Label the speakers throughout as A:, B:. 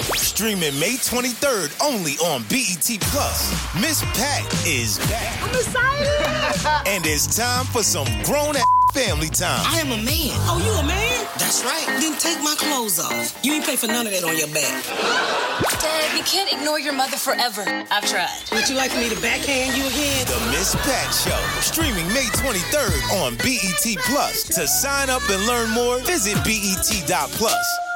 A: Streaming May 23rd only on BET Plus. Miss Pat is back.
B: I'm excited.
A: And it's time for some grown-ass family time.
B: I am a man. Oh, you a man? That's right. Then take my clothes off. You ain't pay for none of that on your back.
C: Dad, you can't ignore your mother forever. I've tried.
B: Would you like me to backhand you again?
A: The Miss Pat Show. Streaming May 23rd on BET Plus. To sign up and learn more, visit BET.plus.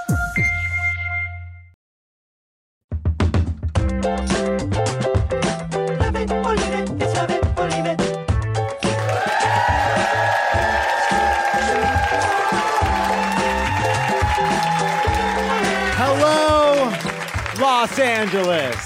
D: Los Angeles.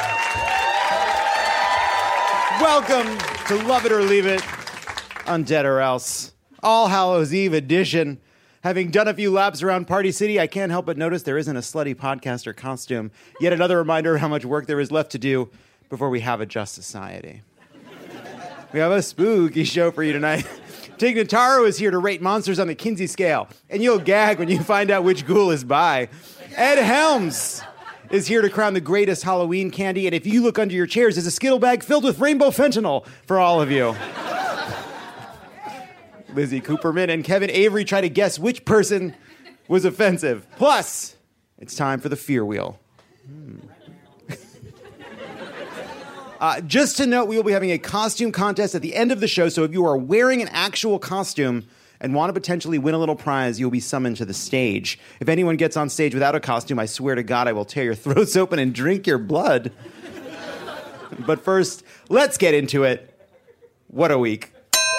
D: Welcome to Love It or Leave It, Undead or Else, All Hallows Eve edition. Having done a few laps around Party City, I can't help but notice there isn't a slutty podcaster costume. Yet another reminder of how much work there is left to do before we have a just society. We have a spooky show for you tonight. Tig Notaro is here to rate monsters on the Kinsey scale, and you'll gag when you find out which ghoul is by. Ed Helms is here to crown the greatest Halloween candy, and if you look under your chairs, there's a Skittle bag filled with rainbow fentanyl for all of you. Lizzie Cooperman and Kevin Avery try to guess which person was offensive. Plus, it's time for the Fear Wheel. Just to note, we will be having a costume contest at the end of the show, so if you are wearing an actual costume and want to potentially win a little prize, you'll be summoned to the stage. If anyone gets on stage without a costume, I swear to God, I will tear your throats open and drink your blood. But first, let's get into it. What a week.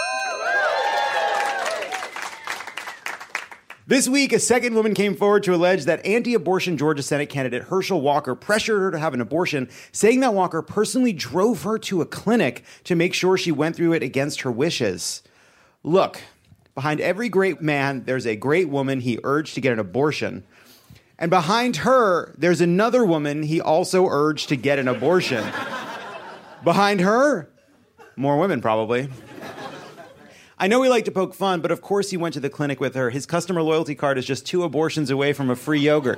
D: This week, a second woman came forward to allege that anti-abortion Georgia Senate candidate Herschel Walker pressured her to have an abortion, saying that Walker personally drove her to a clinic to make sure she went through it against her wishes. Look, behind every great man, there's a great woman he urged to get an abortion. And behind her, there's another woman he also urged to get an abortion. Behind her, more women probably. I know we like to poke fun, but of course he went to the clinic with her. His customer loyalty card is just 2 abortions away from a free yogurt.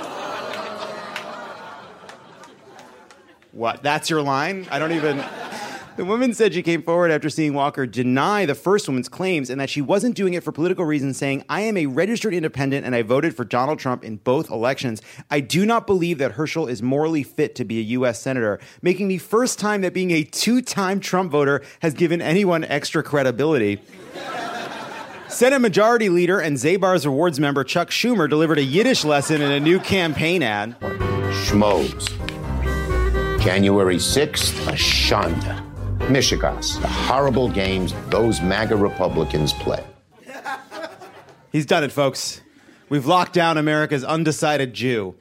D: What? That's your line? I don't even... The woman said she came forward after seeing Walker deny the first woman's claims and that she wasn't doing it for political reasons, saying, "I am a registered independent and I voted for Donald Trump in both elections. I do not believe that Herschel is morally fit to be a U.S. senator," making the first time that being a 2-time Trump voter has given anyone extra credibility. Senate Majority Leader and Zabar's Rewards member Chuck Schumer delivered a Yiddish lesson in a new campaign ad.
E: Schmoes. January 6th, Ashanda. Michigas, the horrible games those MAGA Republicans play.
D: He's done it, folks. We've locked down America's undecided Jew.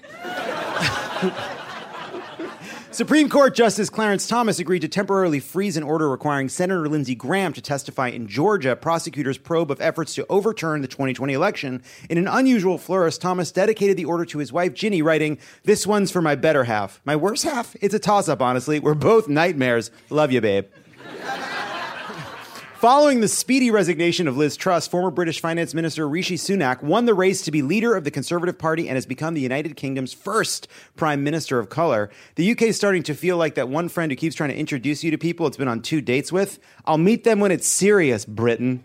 D: Supreme Court Justice Clarence Thomas agreed to temporarily freeze an order requiring Senator Lindsey Graham to testify in Georgia. Prosecutors probe of efforts to overturn the 2020 election. In an unusual flourish, Thomas dedicated the order to his wife, Ginny, writing, "This one's for my better half. My worse half? It's a toss-up, honestly. We're both nightmares. Love you, babe." Following the speedy resignation of Liz Truss, former British Finance Minister Rishi Sunak won the race to be leader of the Conservative Party and has become the United Kingdom's first Prime Minister of color. The UK is starting to feel like that one friend who keeps trying to introduce you to people it's been on 2 dates with. I'll meet them when it's serious, Britain.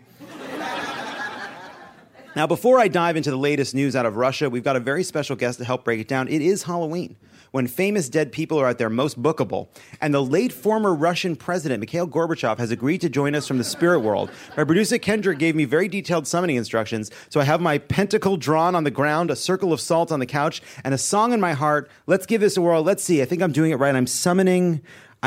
D: Now, before I dive into the latest news out of Russia, we've got a very special guest to help break it down. It is Halloween, when famous dead people are at their most bookable. And the late former Russian president, Mikhail Gorbachev, has agreed to join us from the spirit world. My producer, Kendrick, gave me very detailed summoning instructions, so I have my pentacle drawn on the ground, a circle of salt on the couch, and a song in my heart. Let's give this a whirl. Let's see. I think I'm doing it right. I'm summoning...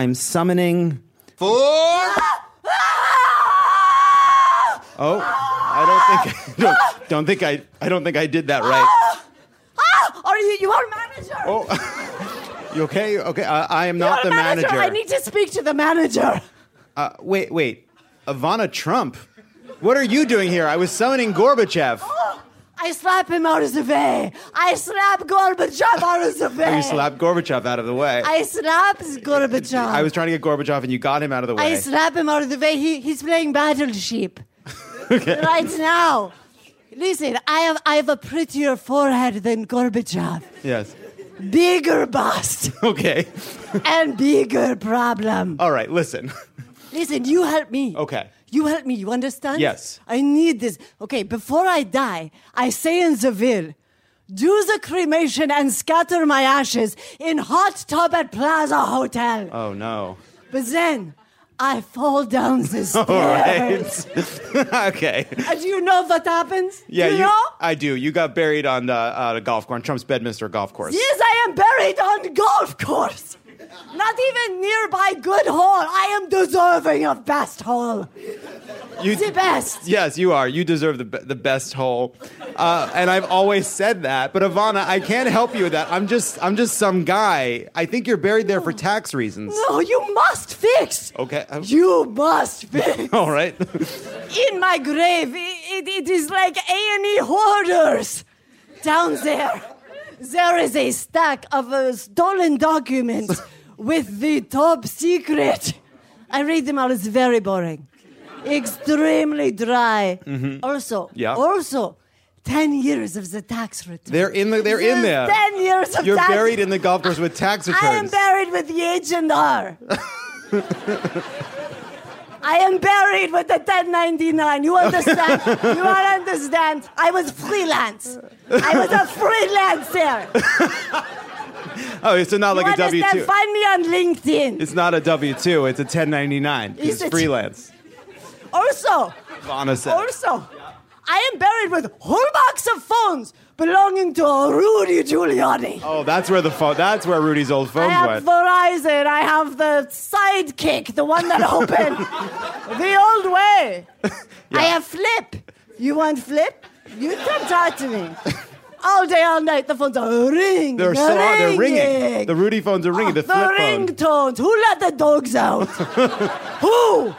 D: Oh, I don't think I did that right.
F: Are you our manager?
D: Oh, you okay? Okay, I am not the manager.
F: I need to speak to the manager.
D: Wait. Ivana Trump? What are you doing here? I was summoning Gorbachev.
F: Oh, I slap him out of the way. I slap Gorbachev out of the way.
D: Oh, you slapped Gorbachev out of the way.
F: I slapped Gorbachev.
D: I was trying to get Gorbachev and you got him out of the way.
F: I slap him out of the way. He's playing Battleship.
D: Okay.
F: Right now. Listen, I have a prettier forehead than Gorbachev.
D: Yes.
F: bigger bust,
D: Okay.
F: and bigger problem.
D: All right, listen.
F: Listen, you help me.
D: Okay.
F: You help me, you understand?
D: Yes.
F: I need this. Okay, before I die, I say in the will, do the cremation and scatter my ashes in hot tub at Plaza Hotel.
D: Oh, no.
F: But then, I fall down the stairs.
D: All right. Okay.
F: And do you know what happens?
D: Yeah,
F: do you know?
D: I do. You got buried on the golf course, on Trump's Bedminster golf course.
F: Yes, I am buried on golf course. Not even nearby good hole. I am deserving of best hole. The best.
D: Yes, you are. You deserve the best hole. And I've always said that. But Ivana, I can't help you with that. I'm just some guy. I think you're buried there for tax reasons.
F: No, you must fix.
D: Okay.
F: You must fix.
D: All right.
F: In my grave, it is like A&E hoarders. Down there, there is a stack of stolen documents with the top secret. I read them all. It's very boring. Extremely dry.
D: Mm-hmm.
F: Also, 10 years of the tax return.
D: They're in there.
F: 10 years of
D: You're
F: tax.
D: buried in the golf course with tax returns.
F: I am buried with the H&R. I am buried with the 1099. You understand? You understand? I was freelance. I was a freelancer.
D: Oh, so not like a W-2.
F: Find me on LinkedIn.
D: It's not a W-2. It's a 1099. It's freelance.
F: Also,
D: Ivana said.
F: I am buried with whole box of phones belonging to Rudy Giuliani.
D: Oh, that's where Rudy's old phones
F: I have
D: went.
F: Verizon. I have the Sidekick, the one that opened the old way.
D: Yeah.
F: I have Flip. You want Flip? You come talk to me. All day, all night, the phones are ringing.
D: They're ringing. The Rudy phones are ringing. The flip phone.
F: ringtones. Who let the dogs out? Who?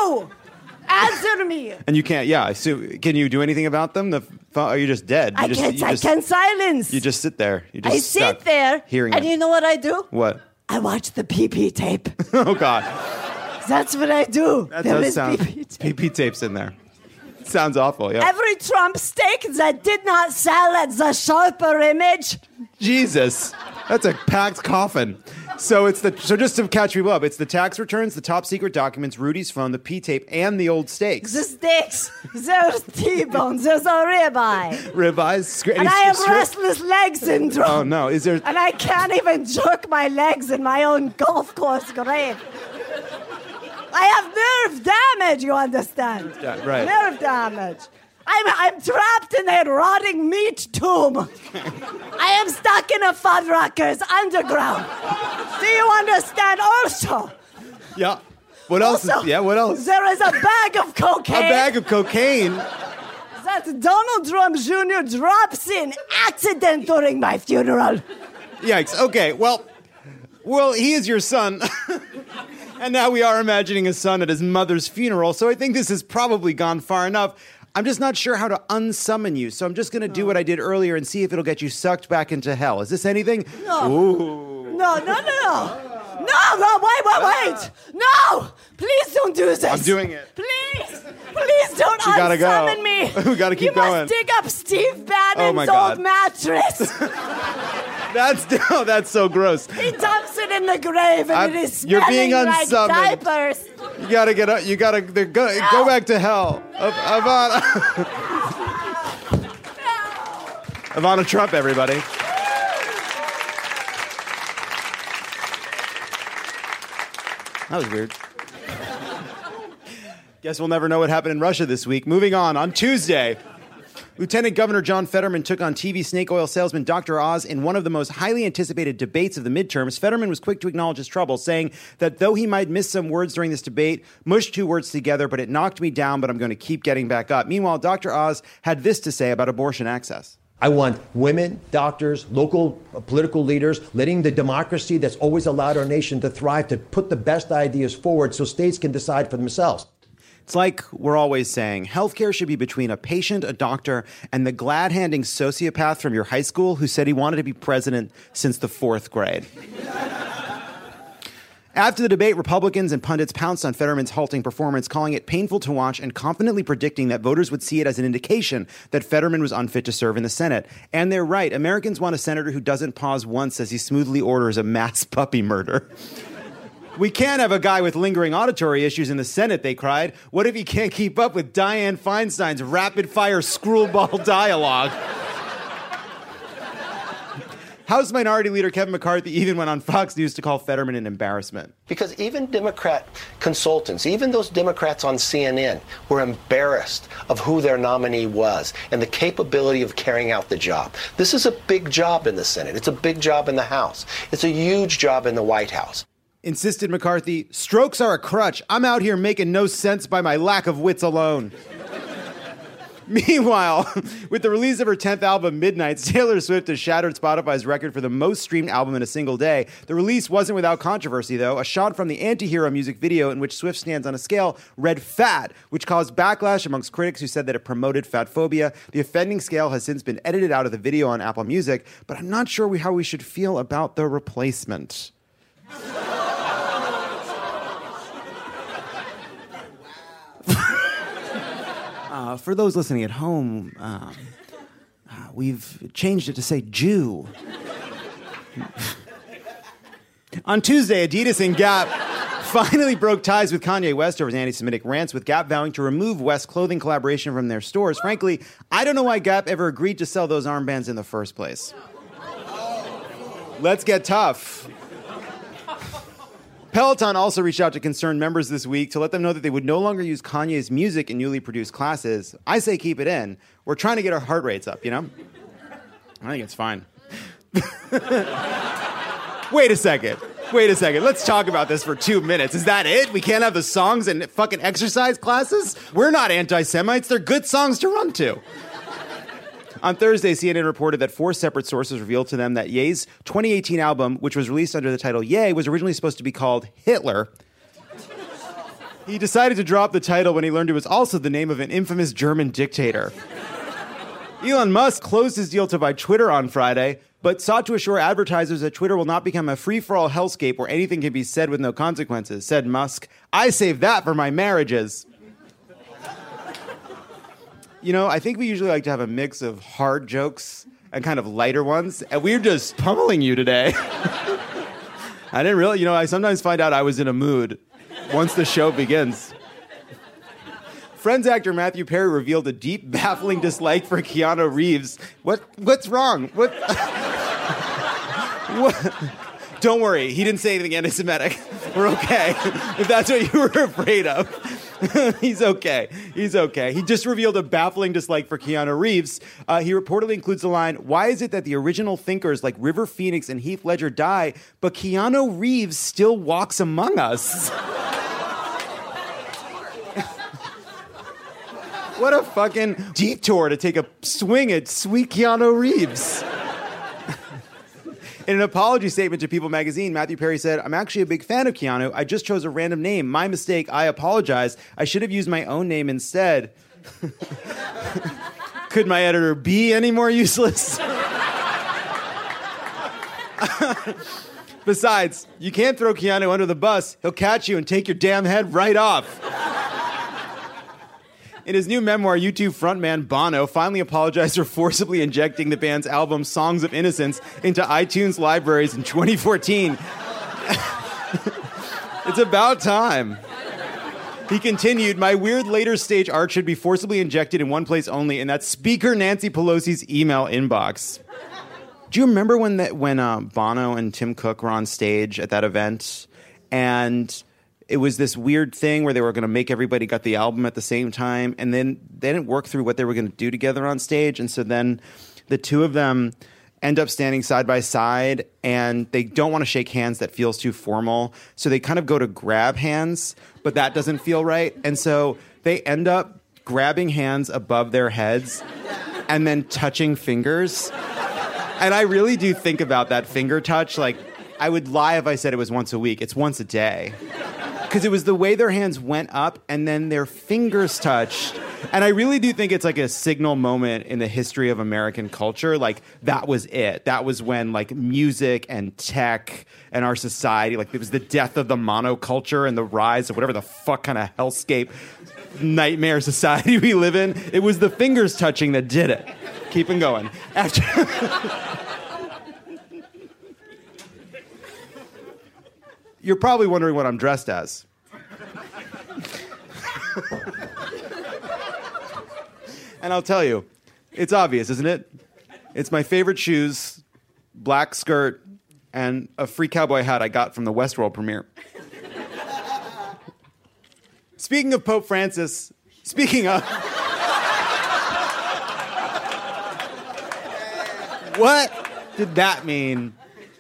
F: Answer me.
D: And you can't. Yeah. So can you do anything about them? Are you just dead?
F: I can't silence.
D: You just sit there.
F: I sit there.
D: Hearing
F: and
D: it.
F: you know what I do?
D: What?
F: I watch the PP tape.
D: Oh God.
F: That's what I do.
D: That
F: There
D: does
F: is
D: sound. PP tapes in there. Sounds awful. Yeah.
F: Every Trump steak that did not sell at the Sharper Image.
D: Jesus, that's a packed coffin. So just to catch people up, it's the tax returns, the top secret documents, Rudy's phone, the P-tape, and the old steaks.
F: The steaks, there's T-bones, there's a ribeye.
D: Ribeyes?
F: And I have restless leg syndrome.
D: Oh no, is there?
F: And I can't even jerk my legs in my own golf course grave. I have nerve damage, you understand?
D: Yeah, right.
F: Nerve damage. I'm trapped in a rotting meat tomb. I am stuck in a Fuddruckers underground. Do you understand? Also.
D: Yeah. What else? What else?
F: There is a bag of cocaine.
D: A bag of cocaine?
F: That Donald Trump Jr. drops in accident during my funeral.
D: Yikes. Okay, well, he is your son. And now we are imagining his son at his mother's funeral, so I think this has probably gone far enough. I'm just not sure how to unsummon you, so I'm just going to do what I did earlier and see if it'll get you sucked back into hell. Is this anything?
F: No.
D: Ooh.
F: No, wait. No, please don't do this.
D: I'm doing it.
F: Please don't
D: gotta go.
F: unsummon me.
D: We gotta keep going.
F: You must dig up Steve
D: Oh my
F: Bannon's
D: God.
F: old mattress.
D: That's so gross.
F: He dumps it in the grave and it is
D: You're being
F: smelling like
D: unsummoned.
F: diapers.
D: You gotta get up. You gotta go back to hell. Ivana. Ivana Trump, everybody. That was weird. Guess we'll never know what happened in Russia this week. Moving on Tuesday, Lieutenant Governor John Fetterman took on TV snake oil salesman Dr. Oz in one of the most highly anticipated debates of the midterms. Fetterman was quick to acknowledge his troubles, saying that though he might miss some words during this debate, mushed two words together, but it knocked me down, but I'm going to keep getting back up. Meanwhile, Dr. Oz had this to say about abortion access.
G: I want women, doctors, local political leaders, letting the democracy that's always allowed our nation to thrive to put the best ideas forward so states can decide for themselves.
D: It's like we're always saying, healthcare should be between a patient, a doctor, and the glad-handing sociopath from your high school who said he wanted to be president since the 4th grade. After the debate, Republicans and pundits pounced on Fetterman's halting performance, calling it painful to watch and confidently predicting that voters would see it as an indication that Fetterman was unfit to serve in the Senate. And they're right. Americans want a senator who doesn't pause once as he smoothly orders a mass puppy murder. We can't have a guy with lingering auditory issues in the Senate, they cried. What if he can't keep up with Dianne Feinstein's rapid-fire screwball dialogue? House Minority Leader Kevin McCarthy even went on Fox News to call Fetterman an embarrassment.
H: Because even Democrat consultants, even those Democrats on CNN, were embarrassed of who their nominee was and the capability of carrying out the job. This is a big job in the Senate. It's a big job in the House. It's a huge job in the White House.
D: Insisted McCarthy, strokes are a crutch. I'm out here making no sense by my lack of wits alone. Meanwhile, with the release of her 10th album, Midnights, Taylor Swift has shattered Spotify's record for the most streamed album in a single day. The release wasn't without controversy, though. A shot from the Anti-Hero music video in which Swift stands on a scale read fat, which caused backlash amongst critics who said that it promoted fat phobia. The offending scale has since been edited out of the video on Apple Music, but I'm not sure how we should feel about the replacement. For those listening at home, we've changed it to say Jew. On Tuesday, Adidas and Gap finally broke ties with Kanye West over his anti-Semitic rants, with Gap vowing to remove West's clothing collaboration from their stores. Frankly, I don't know why Gap ever agreed to sell those armbands in the first place. Let's get tough. Peloton also reached out to concerned members this week to let them know that they would no longer use Kanye's music in newly produced classes. I say keep it in. We're trying to get our heart rates up, you know? I think it's fine. Wait a second. Let's talk about this for 2 minutes. Is that it? We can't have the songs and fucking exercise classes? We're not anti-Semites. They're good songs to run to. On Thursday, CNN reported that 4 separate sources revealed to them that Ye's 2018 album, which was released under the title Ye, was originally supposed to be called Hitler. He decided to drop the title when he learned it was also the name of an infamous German dictator. Elon Musk closed his deal to buy Twitter on Friday, but sought to assure advertisers that Twitter will not become a free-for-all hellscape where anything can be said with no consequences. Said Musk, I saved that for my marriages. You know, I think we usually like to have a mix of hard jokes and kind of lighter ones, and we're just pummeling you today. I didn't really, I sometimes find out I was in a mood once the show begins. Friends actor Matthew Perry revealed a deep, baffling dislike for Keanu Reeves. What's wrong? What? Don't worry, he didn't say anything anti-Semitic. We're okay. If that's what you were afraid of. He's okay. He just revealed a baffling dislike for Keanu Reeves. He reportedly includes the line, why is it that the original thinkers like River Phoenix and Heath Ledger die, but Keanu Reeves still walks among us? What a fucking detour to take a swing at sweet Keanu Reeves. In an apology statement to People magazine, Matthew Perry said, I'm actually a big fan of Keanu. I just chose a random name. My mistake. I apologize. I should have used my own name instead. Could my editor be any more useless? Besides, you can't throw Keanu under the bus. He'll catch you and take your damn head right off. In his new memoir, U2 frontman Bono finally apologized for forcibly injecting the band's album Songs of Innocence into iTunes libraries in 2014. It's about time. He continued, my weird later stage art should be forcibly injected in one place only, and that's Speaker Nancy Pelosi's email inbox. Do you remember when Bono and Tim Cook were on stage at that event, and it was this weird thing where they were going to make everybody got the album at the same time, and then they didn't work through what they were going to do together on stage, and so then the two of them end up standing side by side, and they don't want to shake hands. That feels too formal, so they kind of go to grab hands, but that doesn't feel right, and so they end up grabbing hands above their heads and then touching fingers. And I really do think about that finger touch. Like, I would lie if I said it was once a week. It's once a day. Because it was the way their hands went up and then their fingers touched. And I really do think it's like a signal moment in the history of American culture. Like, that was it. That was when, like, music and tech and our society, like, it was the death of the monoculture and the rise of whatever the fuck kind of hellscape nightmare society we live in. It was the fingers touching that did it. Keeping going. After... You're probably wondering what I'm dressed as. And I'll tell you, it's obvious, isn't it? It's my favorite shoes, black skirt, and a free cowboy hat I got from the Westworld premiere. Speaking of Pope Francis, what did that mean?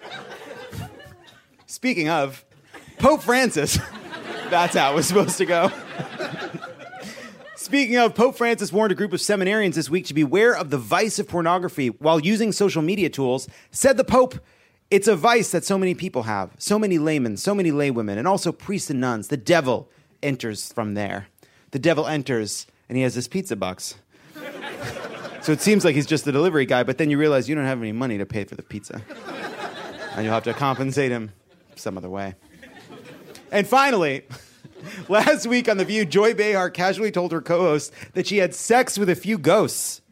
D: Speaking of, Pope Francis, that's how it was supposed to go. Speaking of, Pope Francis warned a group of seminarians this week to beware of the vice of pornography while using social media tools. Said the Pope, it's a vice that so many people have, so many laymen, so many laywomen, and also priests and nuns. The devil enters from there. The devil enters, and he has this pizza box. So it seems like he's just the delivery guy, but then you realize you don't have any money to pay for the pizza. And you'll have to compensate him some other way. And finally... last week on The View, Joy Behar casually told her co-host that she had sex with a few ghosts.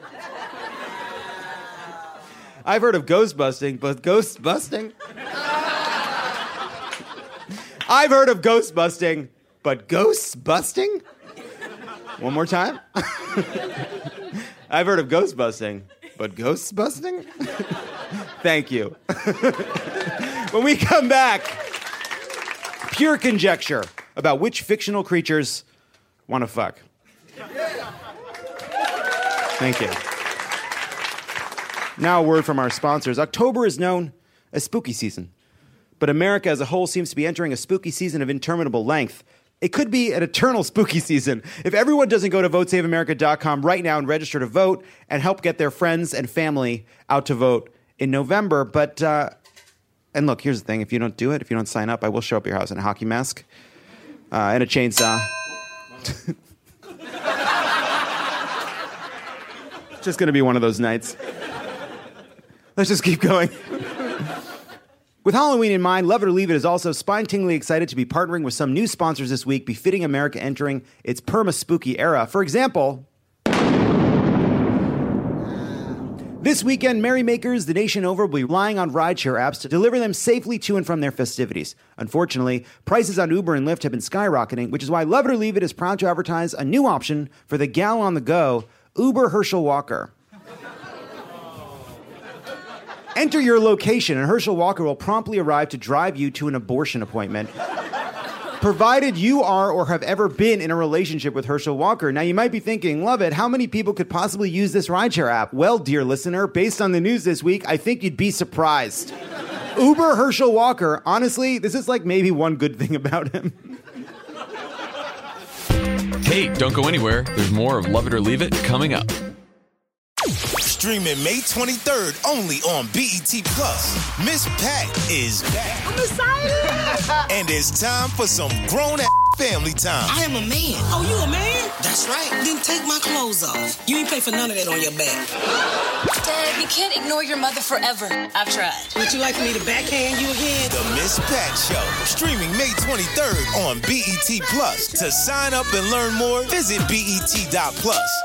D: I've heard of ghost busting, but ghost busting? I've heard of ghost busting, but ghosts busting? One more time. I've heard of ghost busting, but ghosts busting? Thank you. When we come back, pure conjecture about which fictional creatures want to fuck. Thank you. Now a word from our sponsors. October is known as spooky season, but America as a whole seems to be entering a spooky season of interminable length. It could be an eternal spooky season if everyone doesn't go to votesaveamerica.com right now and register to vote and help get their friends and family out to vote in November. But, and look, here's the thing. If you don't do it, if you don't sign up, I will show up at your house in a hockey mask. And a chainsaw. Just going to be one of those nights. Let's just keep going. With Halloween in mind, Love It or Leave It is also spine-tinglingly excited to be partnering with some new sponsors this week, befitting America entering its perma-spooky era. For example... this weekend, merrymakers the nation over will be relying on rideshare apps to deliver them safely to and from their festivities. Unfortunately, prices on Uber and Lyft have been skyrocketing, which is why Love It or Leave It is proud to advertise a new option for the gal on the go, Uber Herschel Walker. Enter your location, and Herschel Walker will promptly arrive to drive you to an abortion appointment, provided you are or have ever been in a relationship with Herschel Walker. Now, you might be thinking, love it, how many people could possibly use this rideshare app? Well, dear listener, based on the news this week, I think you'd be surprised. Uber Herschel Walker, honestly, this is like maybe one good thing about him.
I: Hey, don't go anywhere. There's more of Love It or Leave It coming up.
A: Streaming May 23rd only on BET Plus. Miss Pat is back.
B: I'm excited.
A: And it's time for some grown-ass family time.
B: I am a man. Oh, you a man? That's right. Then take my clothes off. You ain't pay for none of that on your back.
C: Dad, you can't ignore your mother forever. I've tried.
B: Would you like me to backhand you again?
A: The Miss Pat Show. Streaming May 23rd on BET Plus. To sign up and learn more, visit BET.plus.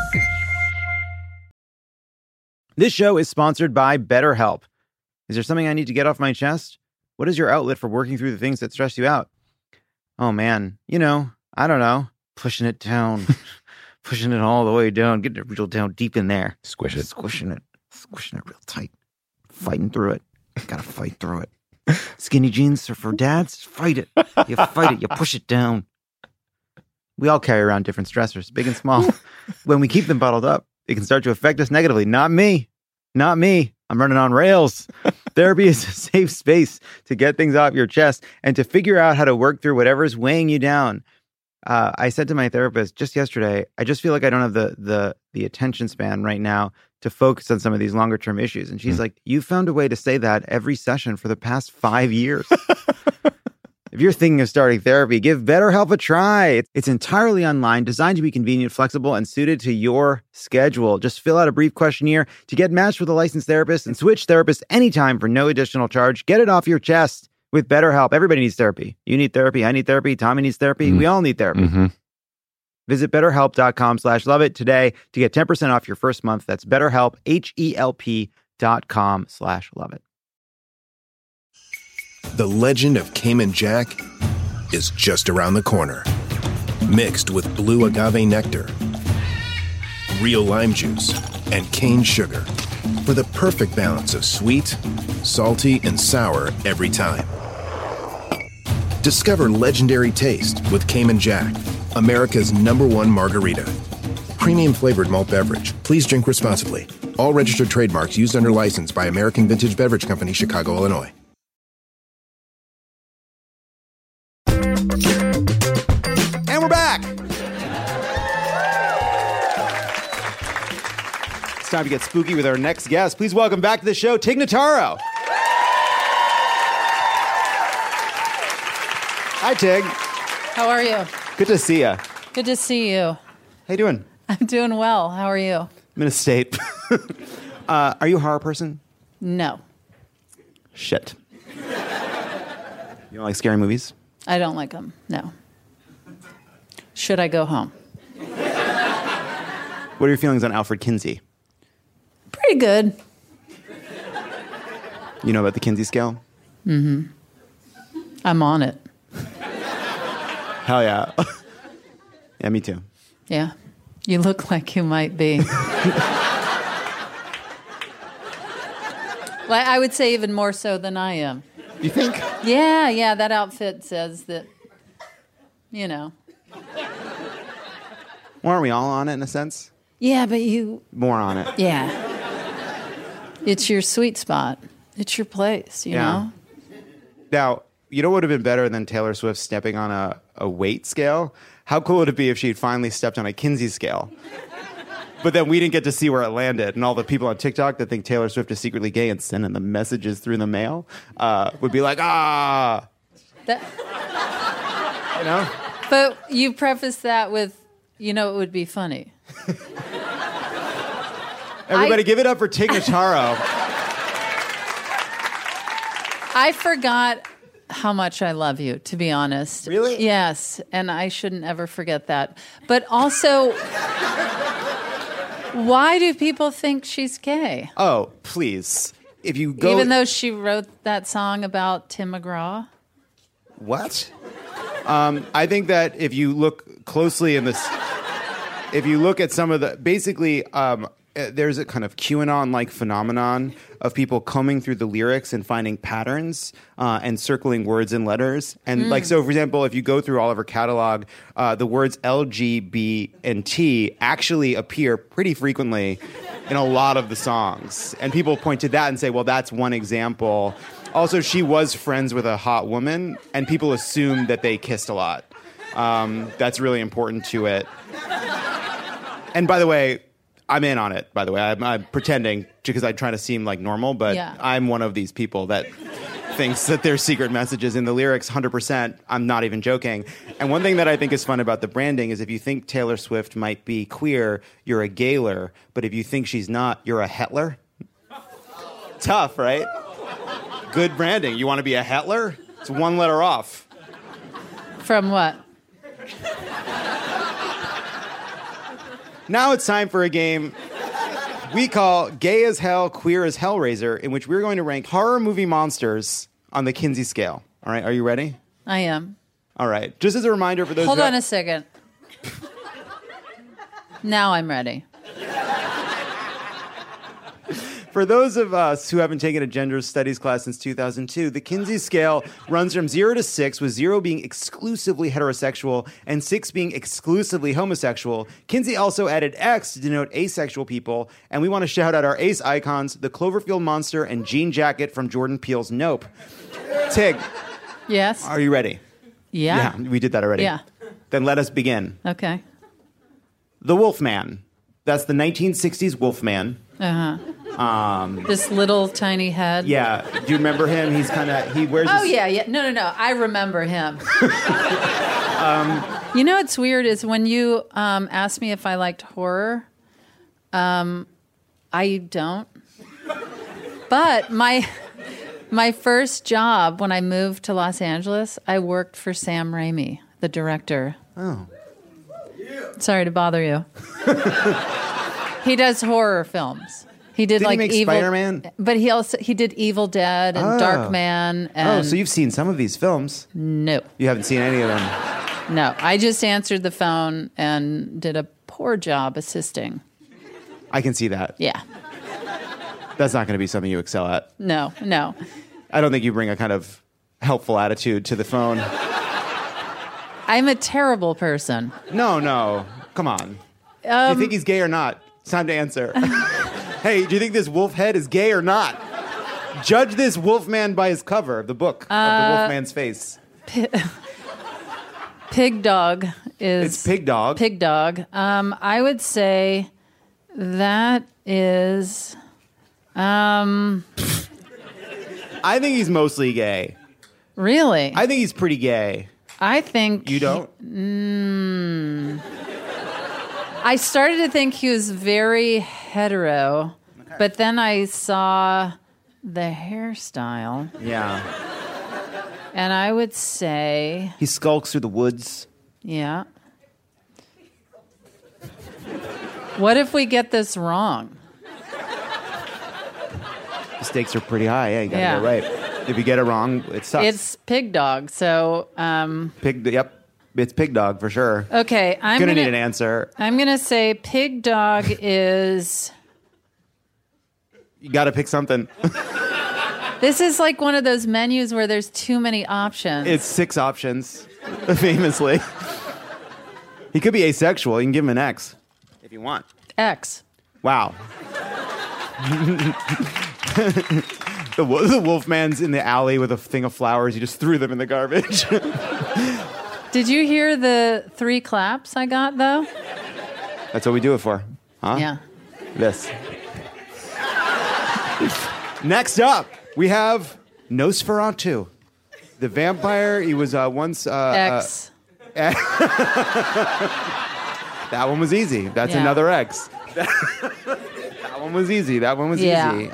D: This show is sponsored by BetterHelp. Is there something I need to get off my chest? What is your outlet for working through the things that stress you out? Oh, man. You know, I don't know. Pushing it down. Pushing it all the way down. Getting it real down deep in there.
E: Squish it.
D: Squishing it real tight. Fighting through it. Gotta fight through it. Skinny jeans are for dads. Fight it. You fight it. You push it down. We all carry around different stressors, big and small. When we keep them bottled up, it can start to affect us negatively. Not me. Not me. I'm running on rails. Therapy is a safe space to get things off your chest and to figure out how to work through whatever is weighing you down. I said to my therapist just yesterday, I just feel like I don't have the attention span right now to focus on some of these longer term issues. And she's like, you found a way to say that every session for the past 5 years. If you're thinking of starting therapy, give BetterHelp a try. It's entirely online, designed to be convenient, flexible, and suited to your schedule. Just fill out a brief questionnaire to get matched with a licensed therapist and switch therapists anytime for no additional charge. Get it off your chest with BetterHelp. Everybody needs therapy. You need therapy. I need therapy. Tommy needs therapy. We all need therapy. Visit BetterHelp.com/loveit today to get 10% off your first month. That's BetterHelp, HELP.com/loveit.
J: The legend of Cayman Jack is just around the corner. Mixed with blue agave nectar, real lime juice, and cane sugar for the perfect balance of sweet, salty, and sour every time. Discover legendary taste with Cayman Jack, America's #1 margarita. Premium flavored malt beverage. Please drink responsibly. All registered trademarks used under license by American Vintage Beverage Company, Chicago, Illinois.
D: And we're back. It's time to get spooky with our next guest. Please welcome back to the show, Tig Notaro. Hi, Tig.
K: How are you?
D: Good to see you.
K: Good to see you.
D: How you doing?
K: I'm doing well. How are you?
D: I'm in a state. Are you a horror person?
K: No.
D: Shit. You don't like scary movies?
K: I don't like them. No. Should I go home?
D: What are your feelings on Alfred Kinsey?
K: Pretty good.
D: You know about the Kinsey scale?
K: Mm-hmm. I'm on it.
D: Hell yeah. Yeah, me too.
K: Yeah. You look like you might be. Like, I would say even more so than I am.
D: You think?
K: Yeah, that outfit says that, you know.
D: Well, aren't we all on it in a sense?
K: Yeah, but you...
D: More on it.
K: Yeah. It's your sweet spot. It's your place, you know?
D: Now, you know what would have been better than Taylor Swift stepping on a weight scale? How cool would it be if she had finally stepped on a Kinsey scale? But then we didn't get to see where it landed, and all the people on TikTok that think Taylor Swift is secretly gay and sending the messages through the mail would be like, ah. You know?
K: But you preface that with, you know, it would be funny.
D: Everybody give it up for Tig Notaro.
K: I forgot how much I love you, to be honest.
D: Really?
K: Yes, and I shouldn't ever forget that. But also, why do people think she's gay?
D: Oh, please. If you go...
K: Even though she wrote that song about Tim McGraw?
D: What? I think that if you look closely in this... If you look at some of the... Basically... there's a kind of QAnon-like phenomenon of people combing through the lyrics and finding patterns and circling words and letters. And like, so for example, if you go through all of her catalog, the words L, G, B, and T actually appear pretty frequently in a lot of the songs. And people point to that and say, well, that's one example. Also, she was friends with a hot woman, and people assume that they kissed a lot. That's really important to it. And by the way, I'm in on it, by the way. I'm pretending because I'm trying to seem like normal, but yeah. I'm one of these people that thinks that there's secret messages in the lyrics, 100%. I'm not even joking. And one thing that I think is fun about the branding is if you think Taylor Swift might be queer, you're a gayler. But if you think she's not, you're a hetler. Tough, right? Good branding. You want to be a hetler? It's one letter off.
K: From what?
D: Now it's time for a game we call Gay as Hell, Queer as Hellraiser, in which we're going to rank horror movie monsters on the Kinsey scale. All right, are you ready?
K: I am.
D: All right. Just as a reminder for those...
K: Hold on a second. Now I'm ready.
D: For those of us who haven't taken a gender studies class since 2002, the Kinsey scale runs from 0 to 6, with 0 being exclusively heterosexual and 6 being exclusively homosexual. Kinsey also added X to denote asexual people, and we want to shout out our ace icons, the Cloverfield Monster and Jean Jacket from Jordan Peele's Nope. Tig.
K: Yes?
D: Are you ready?
K: Yeah.
D: Yeah, we did that already.
K: Yeah.
D: Then let us begin.
K: Okay.
D: The Wolfman. That's the 1960s Wolfman.
K: Uh-huh. This little tiny head.
D: Yeah. Do you remember him? He wears.
K: Oh, yeah. No. I remember him. You know what's weird is when you asked me if I liked horror, I don't. But my first job when I moved to Los Angeles, I worked for Sam Raimi, the director.
D: Oh.
K: Sorry to bother you. He does horror films. He did
D: Didn't
K: like
D: he make
K: Evil,
D: Spider-Man?
K: But he did Evil Dead and Darkman. And
D: so you've seen some of these films?
K: No.
D: You haven't seen any of them?
K: No. I just answered the phone and did a poor job assisting.
D: I can see that.
K: Yeah.
D: That's not going to be something you excel at.
K: No.
D: I don't think you bring a kind of helpful attitude to the phone.
K: I'm a terrible person.
D: No. Come on. Do you think he's gay or not? It's time to answer. Hey, do you think this wolf head is gay or not? Judge this wolfman by his cover of the book of the wolfman's face.
K: Pig dog is...
D: It's pig dog.
K: Pig dog. I would say that is...
D: I think he's mostly gay.
K: Really?
D: I think he's pretty gay.
K: I think...
D: You don't?
K: I started to think he was very hetero, but then I saw the hairstyle.
D: Yeah.
K: And I would say...
D: He skulks through the woods.
K: Yeah. What if we get this wrong?
D: The stakes are pretty high. Yeah, you got to get it right. If you get it wrong, it sucks.
K: It's pig dog, so...
D: Yep. It's pig dog for sure.
K: Okay, I'm
D: gonna need an answer.
K: I'm gonna say pig dog is...
D: You got to pick something.
K: This is like one of those menus where there's too many options.
D: It's 6 options, famously. He could be asexual. You can give him an X if you want.
K: X.
D: Wow. The wolfman's in the alley with a thing of flowers. He just threw them in the garbage.
K: Did you hear the 3 claps I got, though?
D: That's what we do it for. Huh?
K: Yeah.
D: This. Next up, we have Nosferatu. The vampire, he was once...
K: X.
D: That one was easy. That's another X. That one was easy. Easy.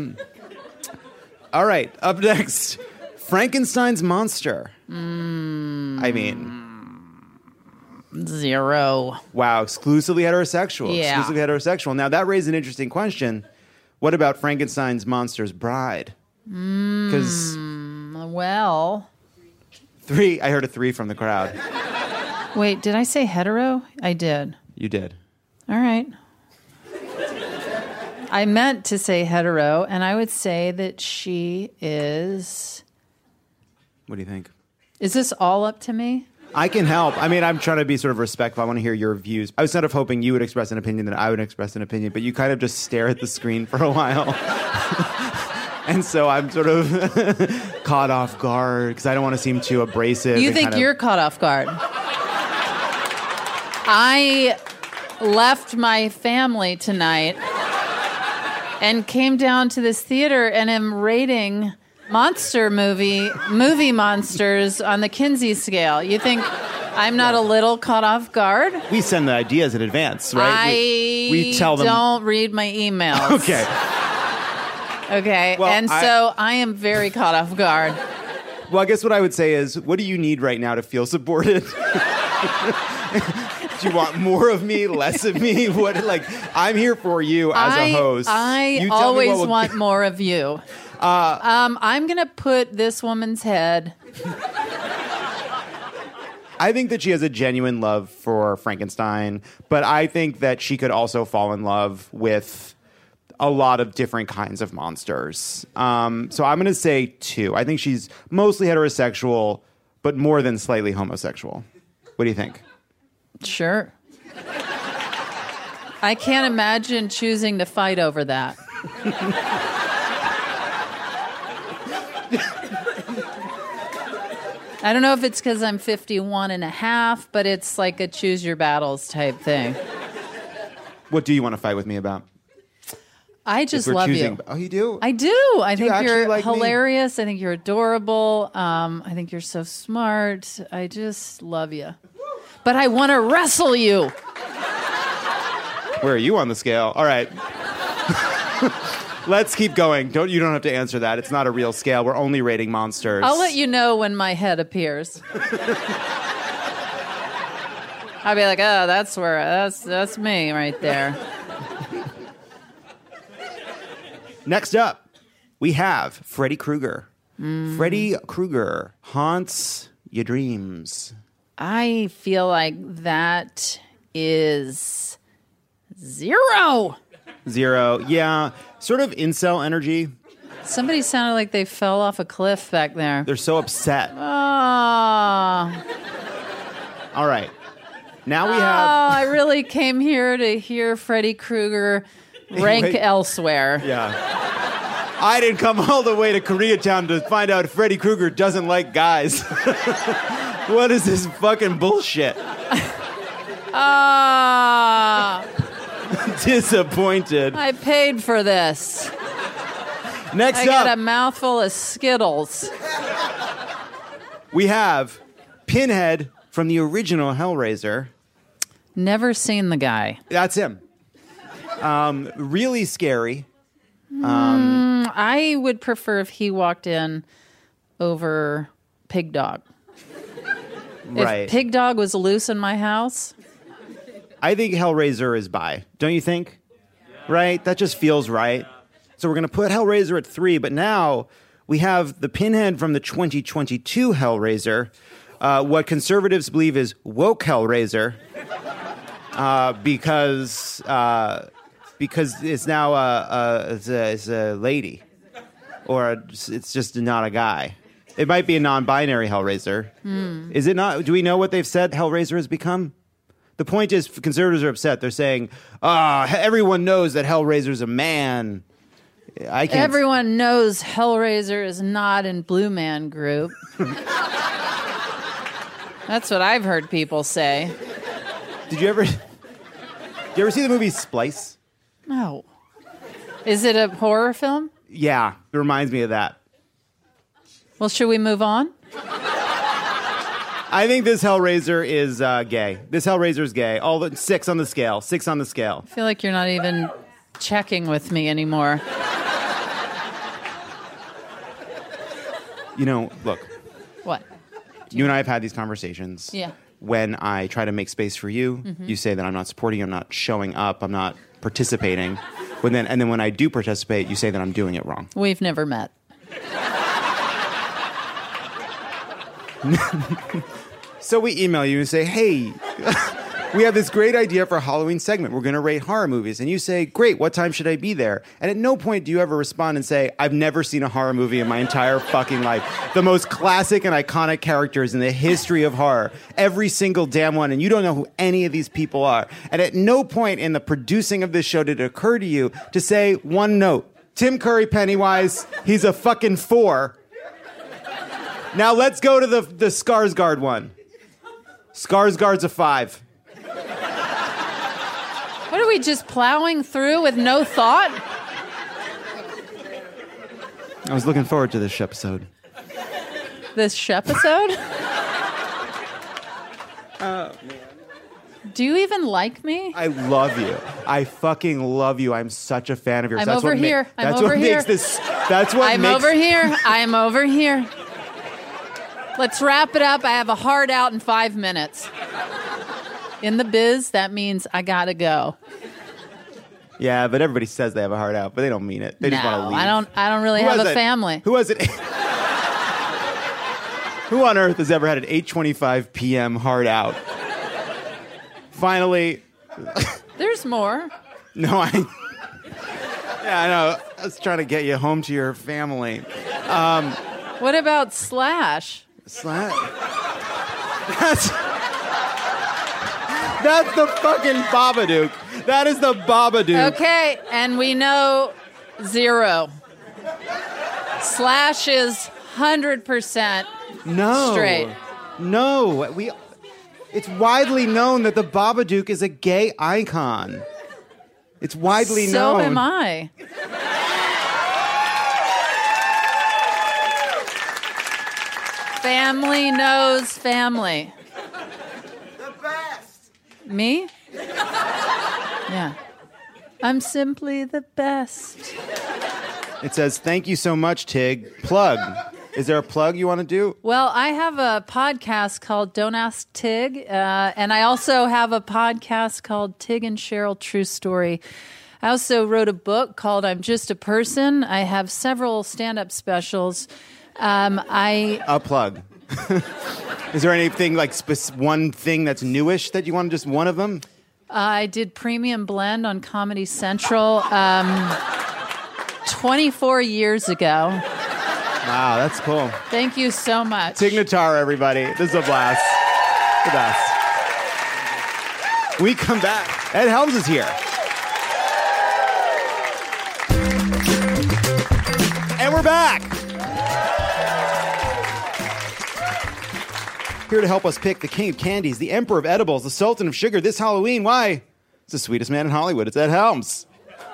D: All right, up next, Frankenstein's monster. I mean...
K: 0.
D: Wow, exclusively heterosexual.
K: Yeah.
D: Exclusively heterosexual. Now, that raises an interesting question. What about Frankenstein's monster's bride? Because...
K: Well...
D: 3, I heard a 3 from the crowd.
K: Wait, did I say hetero? I did.
D: You did.
K: All right. I meant to say hetero, and I would say that she is...
D: What do you think?
K: Is this all up to me?
D: I can help. I mean, I'm trying to be sort of respectful. I want to hear your views. I was sort of hoping you would express an opinion, that I would express an opinion, but you kind of just stare at the screen for a while. And so I'm sort of caught off guard because I don't want to seem too abrasive.
K: You think you're caught off guard? I left my family tonight and came down to this theater and am rating movie monsters on the Kinsey scale. You think I'm not a little caught off guard?
D: We send the ideas in advance, right? We tell them.
K: Don't read my emails. Okay, well, so I am very caught off guard.
D: Well, I guess what I would say is, what do you need right now to feel supported? Do you want more of me, less of me? I'm here for you as a host.
K: I always want more of you. I'm going to put this woman's head...
D: I think that she has a genuine love for Frankenstein, but I think that she could also fall in love with a lot of different kinds of monsters. So I'm going to say 2. I think she's mostly heterosexual, but more than slightly homosexual. What do you think?
K: Sure. I can't imagine choosing to fight over that. I don't know if it's because I'm 51 and a half, but it's like a choose your battles type thing.
D: What do you want to fight with me about?
K: I just love you.
D: Oh, you do?
K: I do. I think you're
D: like
K: hilarious. I think you're adorable. I think you're so smart. I just love you. But I want to wrestle you.
D: Where are you on the scale? All right. Let's keep going. You don't have to answer that. It's not a real scale. We're only rating monsters.
K: I'll let you know when my head appears. I'll be like, oh, that's me right there.
D: Next up, we have Freddy Krueger. Freddy Krueger haunts your dreams.
K: I feel like that is 0.
D: 0. Yeah. Sort of incel energy.
K: Somebody sounded like they fell off a cliff back there.
D: They're so upset.
K: Oh.
D: All right. Now we have...
K: Oh, I really came here to hear Freddy Krueger rank elsewhere.
D: Yeah. I didn't come all the way to Koreatown to find out Freddy Krueger doesn't like guys. What is this fucking bullshit? Disappointed.
K: I paid for this.
D: Next
K: I got a mouthful of Skittles.
D: We have Pinhead from the original Hellraiser.
K: Never seen the guy.
D: That's him. Really scary.
K: I would prefer if he walked in over Pig Dog.
D: Right.
K: If Pig Dog was loose in my house.
D: I think Hellraiser is bi. Don't you think? Right? That just feels right. So we're going to put Hellraiser at 3, but now we have the Pinhead from the 2022 Hellraiser, what conservatives believe is woke Hellraiser, because it's now it's a lady, or it's just not a guy. It might be a non-binary Hellraiser. Is it not? Do we know what they've said Hellraiser has become? The point is, conservatives are upset. They're saying, everyone knows that Hellraiser's a man.
K: Everyone knows Hellraiser is not in Blue Man Group. That's what I've heard people say.
D: Did you ever see the movie Splice?
K: No. Is it a horror film?
D: Yeah, it reminds me of that.
K: Well, should we move on?
D: I think this Hellraiser is gay. This Hellraiser is gay. 6 on the scale. 6 on the scale.
K: I feel like you're not even checking with me anymore.
D: You know, look.
K: What?
D: You and I have had these conversations.
K: Yeah.
D: When I try to make space for you, you say that I'm not supporting you, I'm not showing up, I'm not participating. And then when I do participate, you say that I'm doing it wrong.
K: We've never met.
D: So we email you and say, hey, we have this great idea for a Halloween segment. We're going to rate horror movies. And you say, great, what time should I be there? And at no point do you ever respond and say, I've never seen a horror movie in my entire fucking life. The most classic and iconic characters in the history of horror. Every single damn one. And you don't know who any of these people are. And at no point in the producing of this show did it occur to you to say one note. Tim Curry Pennywise, he's a fucking 4. Now let's go to the Skarsgård one. Skarsgård's a 5.
K: What are we just plowing through with no thought?
D: I was looking forward to this episode.
K: This episode?
D: Oh, man.
K: Do you even like me?
D: I love you. I fucking love you. I'm such a fan of yours.
K: I'm over here. I'm over here. I'm over here. Let's wrap it up. I have a heart out in 5 minutes. In the biz, that means I gotta go.
D: Yeah, but everybody says they have a heart out, but they don't mean it. They just want to leave.
K: I don't really have a family.
D: Who has it? Who on earth has ever had an 8:25 p.m. heart out? Finally.
K: There's more.
D: No, I know. I was trying to get you home to your family.
K: What about Slash?
D: Slash? That's the fucking Babadook. That is the Babadook.
K: Okay, and we know 0. Slash is 100% straight.
D: No. It's widely known that the Babadook is a gay icon. It's widely
K: So
D: known.
K: am I. Family knows family.
L: The best.
K: Me? Yeah. I'm simply the best.
D: It says, thank you so much, Tig. Plug. Is there a plug you want to do?
K: Well, I have a podcast called Don't Ask Tig, and I also have a podcast called Tig and Cheryl True Story. I also wrote a book called I'm Just a Person. I have several stand-up specials.
D: A plug. Is there anything like one thing that's newish that you want? Just one of them?
K: I did Premium Blend on Comedy Central 24 years ago.
D: Wow, that's cool.
K: Thank you so much.
D: Tig Notaro, everybody. This is a blast. The best. We come back. Ed Helms is here. And we're back. Here to help us pick the king of candies, the emperor of edibles, the sultan of sugar this Halloween. Why? It's the sweetest man in Hollywood. It's Ed Helms.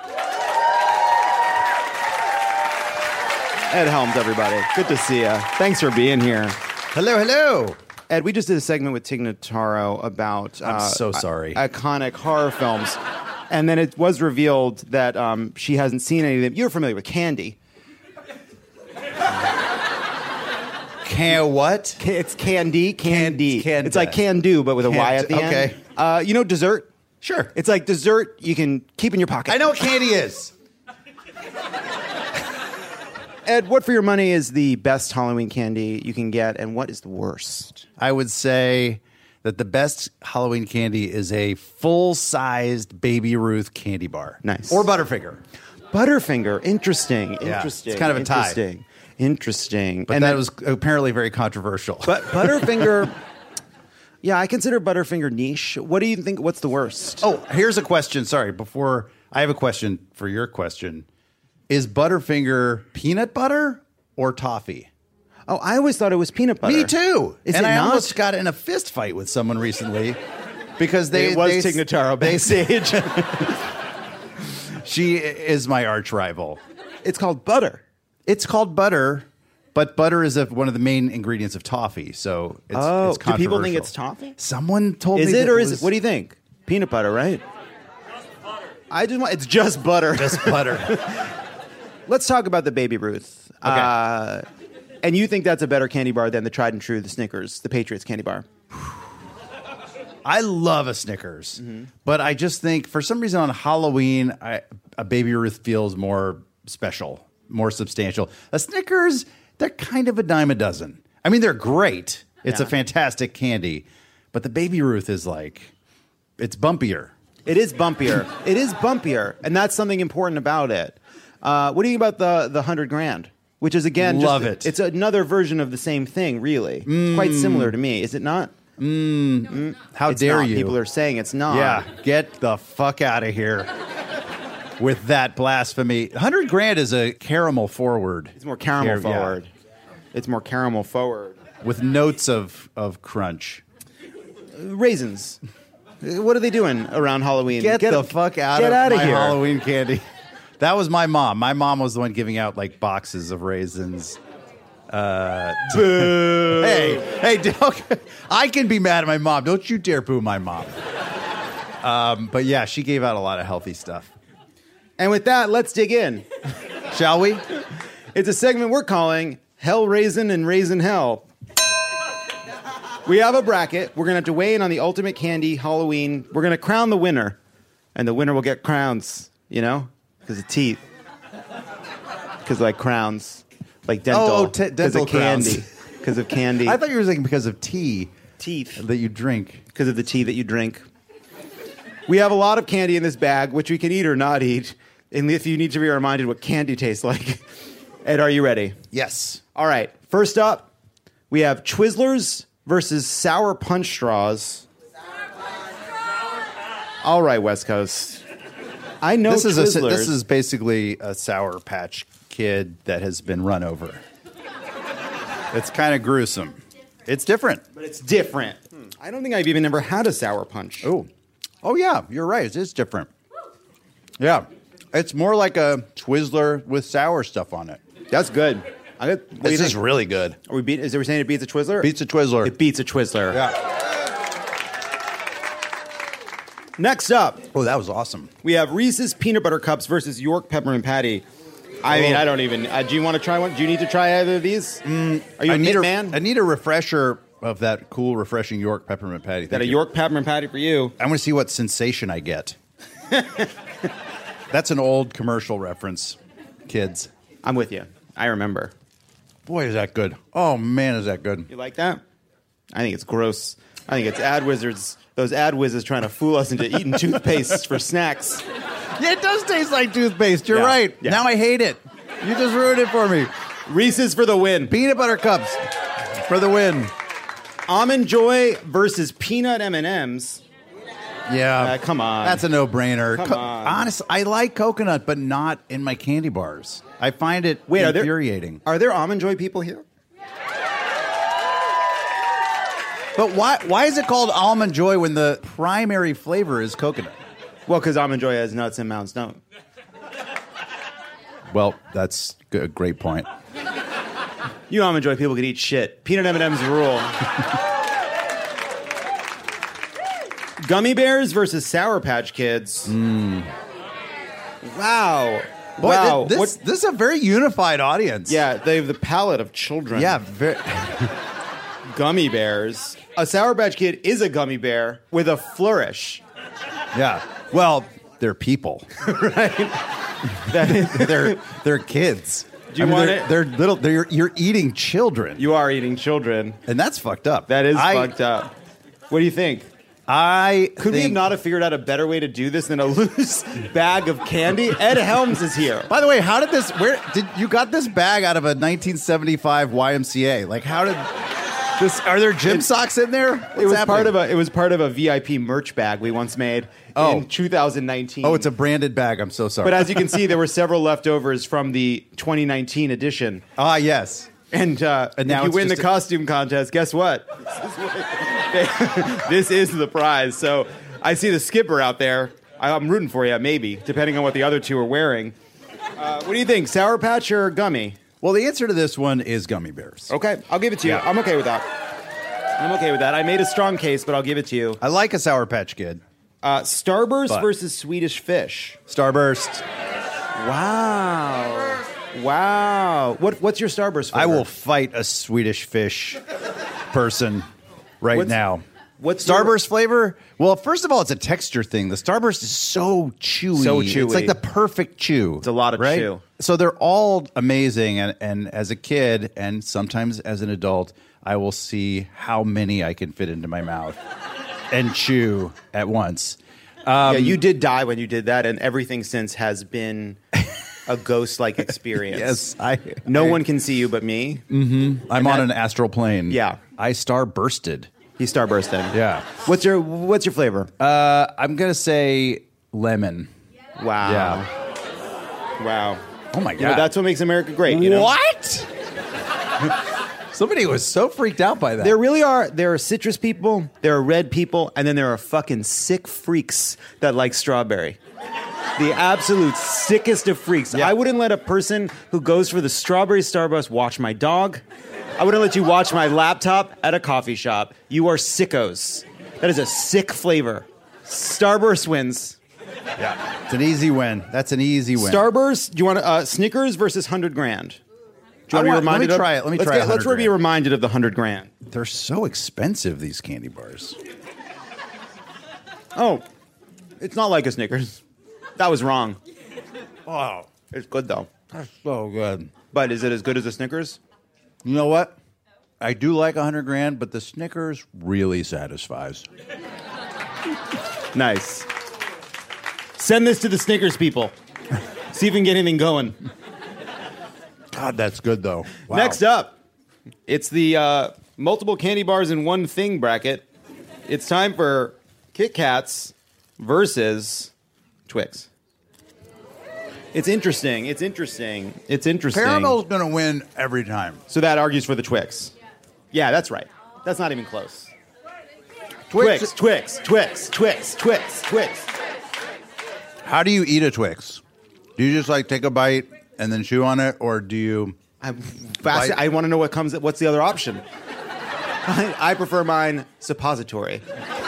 D: Ed Helms, everybody. Good to see you. Thanks for being here.
M: Hello, hello.
D: Ed, we just did a segment with Tig Notaro about
M: I'm so sorry.
D: Iconic horror films. And then it was revealed that she hasn't seen any of them. You're familiar with Candy.
M: What?
D: It's Candy.
M: Candy.
D: It's like can do, but with a Y at the end.
M: Okay.
D: You know dessert?
M: Sure.
D: It's like dessert you can keep in your pocket.
M: I know what candy is.
D: Ed, what for your money is the best Halloween candy you can get, and what is the worst?
M: I would say that the best Halloween candy is a full-sized Baby Ruth candy bar.
D: Nice.
M: Or Butterfinger.
D: Interesting.
M: Yeah,
D: Interesting.
M: it's kind of a tie.
D: Interesting.
M: But that was apparently very controversial.
D: But Butterfinger, yeah, I consider Butterfinger niche. What do you think? What's the worst?
M: Oh, here's a question. Sorry, before I have a question for your question. Is Butterfinger peanut butter or toffee?
D: Oh, I always thought it was peanut butter.
M: Me too.
D: Is
M: and
D: it
M: I
D: not?
M: almost got in a fist fight with someone recently because
D: It was Tig Notaro backstage.
M: She is my arch rival.
D: It's called butter.
M: It's called butter, but butter is one of the main ingredients of toffee. So it's,
D: Oh,
M: it's
D: do people think
M: controversial.
D: it's toffee?
M: Someone told
D: Is
M: me
D: it
M: that
D: or
M: it
D: is
M: was
D: it? What do you think? Peanut butter, right? I just want. It's just butter.
M: just butter.
D: Let's talk about the Baby Ruth.
M: Okay.
D: And you think that's a better candy bar than the tried and true, the Snickers, the Patriots candy bar?
M: I love a Snickers, but I just think for some reason on Halloween, a Baby Ruth feels more special, more substantial. A Snickers, they're kind of a dime a dozen. I mean, they're great. It's a fantastic candy, but the Baby Ruth is like, it's bumpier.
D: It is bumpier. It is bumpier, and that's something important about it. What do you think about the $100,000? Which is again,
M: love it.
D: It's another version of the same thing, really. It's quite similar to me, is it not?
M: How
D: It's
M: dare
D: not.
M: you?
D: People are saying it's not.
M: Yeah, get the fuck out of here with that blasphemy. $100,000 is a caramel forward.
D: It's more caramel forward. It's more caramel forward
M: with notes of crunch.
D: Raisins. What are they doing around Halloween?
M: Get the fuck out of my
D: here.
M: Halloween candy. That was my mom. My mom was the one giving out like boxes of raisins.
D: Boo.
M: Hey, don't, I can be mad at my mom. Don't you dare boo my mom. But yeah, she gave out a lot of healthy stuff.
D: And with that, let's dig in.
M: Shall we?
D: It's a segment we're calling Hell Raisin and Raisin Hell. We have a bracket. We're going to have to weigh in on the ultimate candy Halloween. We're going to crown the winner. And the winner will get crowns, you know? Because of teeth. Because like crowns. Like dental.
M: dental
D: of candy.
M: crowns.
D: Because of candy.
M: I thought you were saying because of tea.
D: Teeth.
M: That you drink.
D: Because of the tea that you drink. We have a lot of candy in this bag, which we can eat or not eat. And if you need to be reminded what candy tastes like. Ed, are you ready?
M: Yes.
D: All right. First up, we have Twizzlers versus Sour Punch Straws. All right, West Coast. I know
M: this
D: Twizzlers.
M: this is basically a Sour Patch Kid that has been run over. It's kind of gruesome. It's different.
D: But it's different. I don't think I've even ever had a Sour Punch.
M: Oh yeah, you're right. It is different. Yeah. It's more like a Twizzler with sour stuff on it.
D: That's good.
M: This is really good.
D: Are we saying it beats a Twizzler?
M: Beats a Twizzler.
D: It beats a Twizzler.
M: Yeah.
D: Next up.
M: Oh, that was awesome.
D: We have Reese's Peanut Butter Cups versus York Peppermint Patty. I mean, I don't even... do you want to try one? Do you need to try either of these? Are you a knit man?
M: I need a refresher of that cool, refreshing York Peppermint Patty.
D: Got a York Peppermint Patty for you.
M: I want to see what sensation I get. That's an old commercial reference, kids.
D: I'm with you. I remember.
M: Boy, is that good. Oh, man, is that good.
D: You like that? I think it's gross. I think it's ad wizards, those ad whizzes trying to fool us into eating toothpaste for snacks.
M: Yeah, it does taste like toothpaste. You're right. Yeah. Now I hate it. You just ruined it for me.
D: Reese's for the win.
M: Peanut Butter Cups for the win.
D: Almond Joy versus Peanut M&M's.
M: Yeah.
D: Come on.
M: That's a no-brainer.
D: Come on.
M: Honestly, I like coconut, but not in my candy bars. I find it infuriating.
D: Are there Almond Joy people here?
M: But why is it called Almond Joy when the primary flavor is coconut?
D: Well, because Almond Joy has nuts and mounds don't.
M: Well, that's a great point.
D: You Almond Joy people can eat shit. Peanut M&M's rule. Gummy Bears versus Sour Patch Kids. Wow.
M: Boy,
D: wow.
M: This is a very unified audience.
D: Yeah, they have the palate of children.
M: Yeah.
D: Gummy Bears. A Sour Patch Kid is a gummy bear with a flourish.
M: Yeah. Well, they're people.
D: Right?
M: They're kids.
D: Do you want it?
M: They're little. You're eating children.
D: You are eating children.
M: And that's fucked up.
D: That is fucked up. What do you think? Could we not have figured out a better way to do this than a loose bag of candy? Ed Helms is here.
M: By the way, how did this? Where did you got this bag out of a 1975 YMCA? Like, how did this? Are there gym socks in there?
D: It was part of a VIP merch bag we once made in 2019.
M: Oh, it's a branded bag. I'm so sorry.
D: But as you can see, there were several leftovers from the 2019 edition.
M: Ah, yes.
D: And now if you win the costume contest, guess what? This is the prize. So I see the skipper out there. I'm rooting for you, maybe, depending on what the other two are wearing. What do you think, Sour Patch or Gummy?
M: Well, the answer to this one is Gummy Bears.
D: Okay, I'll give it to you. I'm okay with that. I made a strong case, but I'll give it to you.
M: I like a Sour Patch Kid.
D: Starburst versus Swedish Fish.
M: Starburst.
D: Wow. What's your Starburst flavor?
M: I will fight a Swedish Fish person now.
D: What's
M: Starburst flavor? Well, first of all, it's a texture thing. The Starburst is so chewy. It's like the perfect chew.
D: It's a lot of chew.
M: So they're all amazing. And as a kid and sometimes as an adult, I will see how many I can fit into my mouth and chew at once.
D: You did die when you did that, and everything since has been a ghost-like experience.
M: Yes.
D: No one can see you but me.
M: Mm-hmm. I'm on an astral plane.
D: Yeah.
M: I starbursted.
D: He starbursted.
M: Yeah.
D: What's your flavor?
M: I'm going to say lemon.
D: Wow.
M: Yeah.
D: Wow.
M: Oh, my God.
D: You know, that's what makes America great. You know?
M: What? Somebody was so freaked out by that.
D: There really are. There are citrus people, there are red people, and then there are fucking sick freaks that like strawberry. The absolute sickest of freaks. Yeah. I wouldn't let a person who goes for the strawberry Starburst watch my dog. I wouldn't let you watch my laptop at a coffee shop. You are sickos. That is a sick flavor. Starburst wins.
M: Yeah, it's an easy win. That's an easy win.
D: Starburst. Do you want Snickers versus 100 grand?
M: Let me try it.
D: Let's be reminded of the 100 grand.
M: They're so expensive, these candy bars.
D: Oh, it's not like a Snickers. That was wrong.
M: Oh,
D: it's good though.
M: That's so good.
D: But is it as good as a Snickers?
M: You know what? I do like 100 grand, but the Snickers really satisfies.
D: Nice. Send this to the Snickers people. See if we can get anything going.
M: God, that's good, though. Wow.
D: Next up, it's the multiple candy bars in one thing bracket. It's time for Kit Kats versus Twix. It's interesting.
M: Caramel's going to win every time.
D: So that argues for the Twix. Yeah, that's right. That's not even close. Twix.
M: How do you eat a Twix? Do you just like take a bite and then chew on it, or do you?
D: I want to know what's the other option. I prefer mine suppository.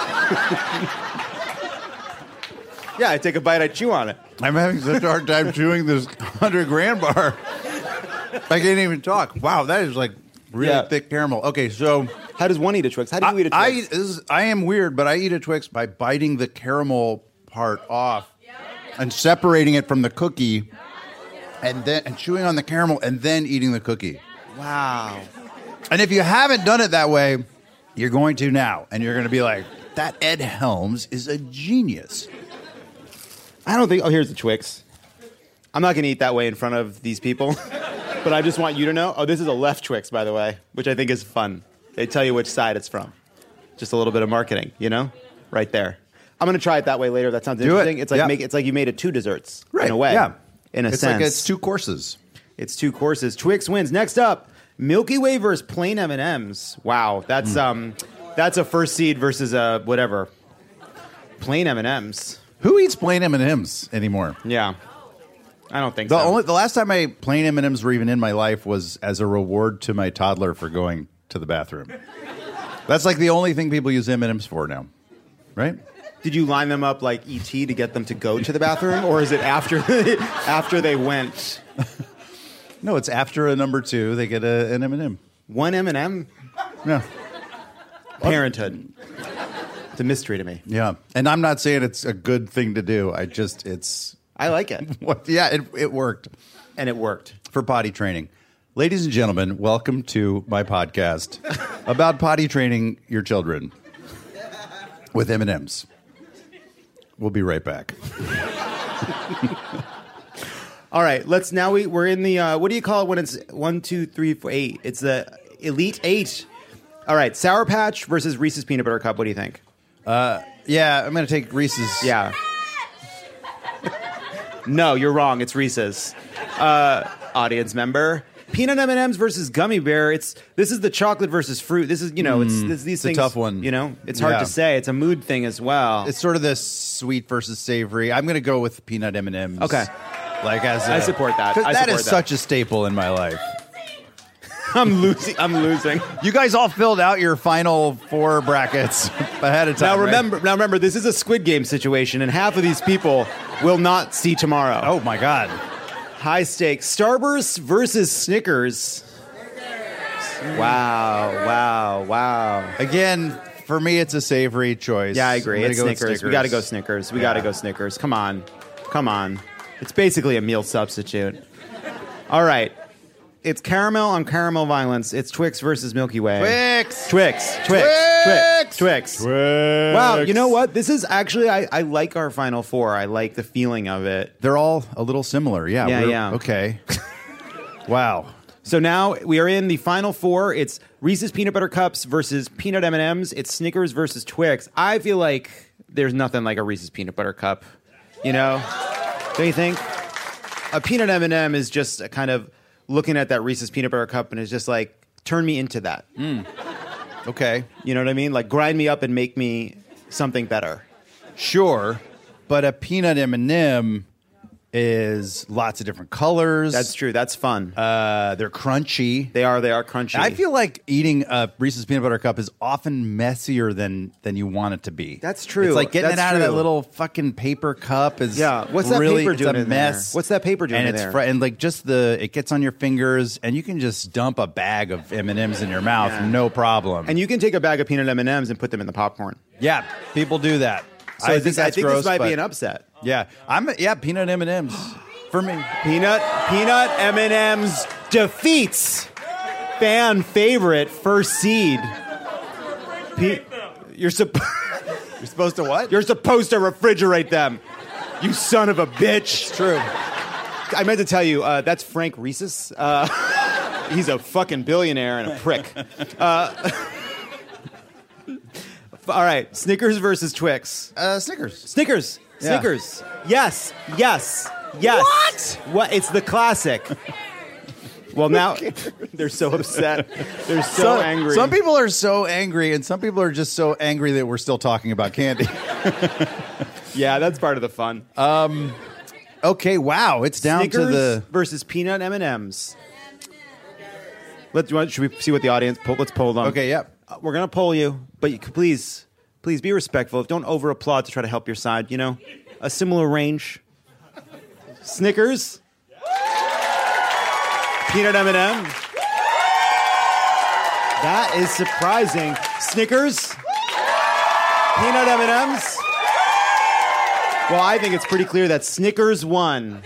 D: Yeah, I take a bite, I chew on it.
M: I'm having such a hard time chewing this 100 grand bar. I can't even talk. Wow, that is like really thick caramel. Okay, so
D: how does one eat a Twix? How do you eat a Twix?
M: I am weird, but I eat a Twix by biting the caramel part off and separating it from the cookie, and chewing on the caramel and then eating the cookie.
D: Wow.
M: And if you haven't done it that way, you're going to now, and you're going to be like, that Ed Helms is a genius.
D: I don't think... Oh, here's the Twix. I'm not going to eat that way in front of these people. But I just want you to know... Oh, this is a left Twix, by the way, which I think is fun. They tell you which side it's from. Just a little bit of marketing, you know? Right there. I'm going to try it that way later. That sounds interesting. It's like it's like you made it 2 desserts, in a way.
M: Yeah.
D: In a sense.
M: Like it's 2 courses.
D: It's 2 courses. Twix wins. Next up, Milky Way versus plain M&Ms. Wow. That's a first seed versus whatever. Plain M&Ms.
M: Who eats plain M&Ms anymore?
D: Yeah. I don't think so.
M: The last time plain M&Ms were even in my life was as a reward to my toddler for going to the bathroom. That's like the only thing people use M&Ms for now, right?
D: Did you line them up like E.T. to get them to go to the bathroom, or is it after they went?
M: No, it's after a number 2, they get an M&M.
D: 1 M&M?
M: No.
D: Parenthood. It's a mystery to me.
M: Yeah. And I'm not saying it's a good thing to do. I
D: like it.
M: Yeah, it worked.
D: And it worked.
M: For potty training. Ladies and gentlemen, welcome to my podcast about potty training your children with M&Ms. We'll be right back.
D: All right, we're in the, what do you call it when it's 1, 2, 3, 4, 8? It's the Elite 8. All right, Sour Patch versus Reese's Peanut Butter Cup. What do you think?
M: Yeah, I'm going to take Reese's.
D: Yeah. No, you're wrong. It's Reese's. Audience member. Peanut M&Ms versus Gummy Bear. This is the chocolate versus fruit. This is, these things.
M: It's a tough one.
D: It's hard to say. It's a mood thing as well.
M: It's sort of this sweet versus savory. I'm going to go with peanut M&Ms.
D: Okay.
M: I
D: support that.
M: That is such a staple in my life.
D: I'm losing.
M: You guys all filled out your final 4 brackets ahead of time.
D: Now remember, this is a Squid Game situation, and half of these people will not see tomorrow.
M: Oh my God.
D: High stakes. Starburst versus Snickers. Wow.
M: Again, for me, it's a savory choice.
D: Yeah, I agree. It's Snickers. We got to go Snickers. We got to go Snickers. Come on. It's basically a meal substitute. All right. It's caramel on caramel violence. It's Twix versus Milky Way. Twix. Wow, you know what? This is actually, I like our final 4. I like the feeling of it.
M: They're all a little similar. Yeah. Okay. Wow.
D: So now we are in the final 4. It's Reese's Peanut Butter Cups versus Peanut M&Ms. It's Snickers versus Twix. I feel like there's nothing like a Reese's Peanut Butter Cup. Don't you think? A peanut M&M is just a kind of looking at that Reese's Peanut Butter Cup and it's just like, turn me into that.
M: Okay.
D: You know what I mean? Like, grind me up and make me something better.
M: Sure, but a peanut M&M is lots of different colors.
D: That's true. That's fun.
M: They're crunchy.
D: They are crunchy.
M: I feel like eating a Reese's Peanut Butter Cup is often messier than you want it to be.
D: That's true.
M: It's like getting it out of that little fucking paper cup is
D: What's that paper doing
M: in
D: mess. There? What's that paper doing
M: and
D: in there?
M: And like just it gets on your fingers and you can just dump a bag of M&Ms in your mouth, no problem.
D: And you can take a bag of peanut M&Ms and put them in the popcorn.
M: Yeah, people do that.
D: So I think this might be an upset.
M: Yeah, peanut M&Ms for me.
D: Peanut M&Ms defeats fan favorite first seed. You're supposed to what? You're supposed to refrigerate them. You son of a bitch.
M: It's true.
D: I meant to tell you, that's Frank Reeses. He's a fucking billionaire and a prick. All right, Snickers versus Twix.
M: Snickers.
D: Yeah. Snickers. Yes. What? It's the classic. Well, now they're so upset. They're so angry.
M: Some people are so angry, and some people are just so angry that we're still talking about candy.
D: Yeah, that's part of the fun.
M: Okay, wow. It's down
D: Snickers
M: to the
D: versus peanut M&Ms. Should we see what the audience let's poll them.
M: Okay, yeah.
D: We're gonna poll you, but you could please be respectful. Don't over applaud to try to help your side. You know, a similar range. Snickers, peanut M&M. That is surprising. Snickers, peanut M&Ms. Well, I think it's pretty clear that Snickers won.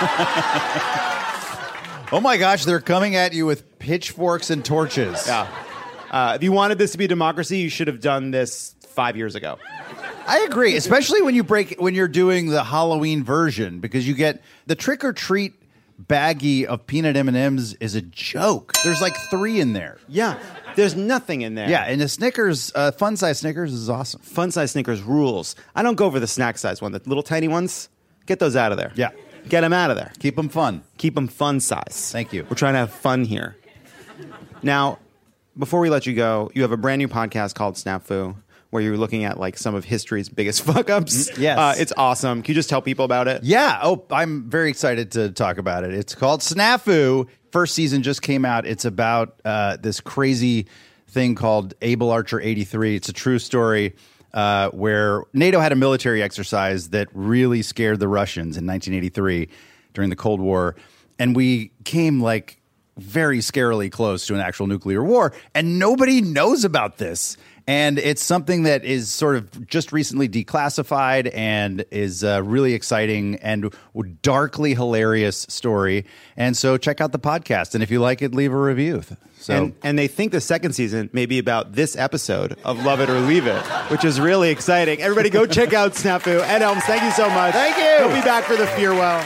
M: Oh my gosh, they're coming at you with pitchforks and torches.
D: Yeah. If you wanted this to be a democracy, you should have done this 5 years ago.
M: I agree, especially when you're doing the Halloween version, because you get the trick or treat baggie of peanut M&Ms is a joke. There's like 3 in there.
D: Yeah, there's nothing in there.
M: Yeah, and the Snickers, fun size Snickers is awesome.
D: Fun size Snickers rules. I don't go for the snack size one. The little tiny ones, get those out of there.
M: Yeah.
D: Get them out of there.
M: Keep them fun.
D: Keep them fun size.
M: Thank you.
D: We're trying to have fun here. Now, before we let you go, you have a brand new podcast called Snafu, where you're looking at like some of history's biggest fuck-ups.
M: Yes.
D: It's awesome. Can you just tell people about it?
M: Yeah. Oh, I'm very excited to talk about it. It's called Snafu. First season just came out. It's about this crazy thing called Able Archer 83. It's a true story where NATO had a military exercise that really scared the Russians in 1983 during the Cold War. And we came like very scarily close to an actual nuclear war. And nobody knows about this. And it's something that is sort of just recently declassified and is a really exciting and darkly hilarious story. And so check out the podcast. And if you like it, leave a review. So
D: And they think the second season may be about this episode of Love It or Leave It, which is really exciting. Everybody go check out Snafu. Ed Helms, thank you so much.
M: Thank you.
D: He'll be back for the Fearwell.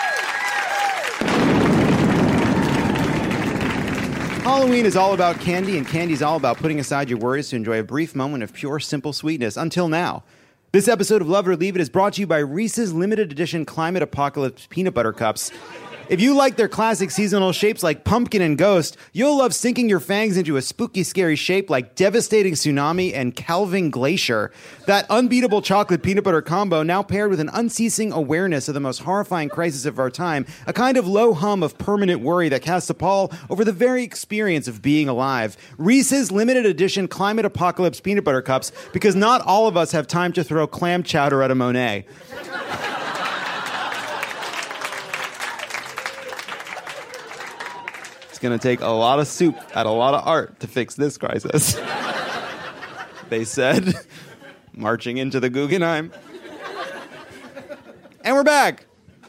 D: Halloween is all about candy, and candy is all about putting aside your worries to enjoy a brief moment of pure, simple sweetness. Until now. This episode of Love It or Leave It is brought to you by Reese's limited edition Climate Apocalypse Peanut Butter Cups. If you like their classic seasonal shapes like pumpkin and ghost, you'll love sinking your fangs into a spooky, scary shape like Devastating Tsunami and Calvin Glacier. That unbeatable chocolate peanut butter combo now paired with an unceasing awareness of the most horrifying crisis of our time, a kind of low hum of permanent worry that casts a pall over the very experience of being alive. Reese's limited edition Climate Apocalypse Peanut Butter Cups, because not all of us have time to throw clam chowder at a Monet. Going to take a lot of soup and a lot of art to fix this crisis. They said, marching into the Guggenheim. And we're back.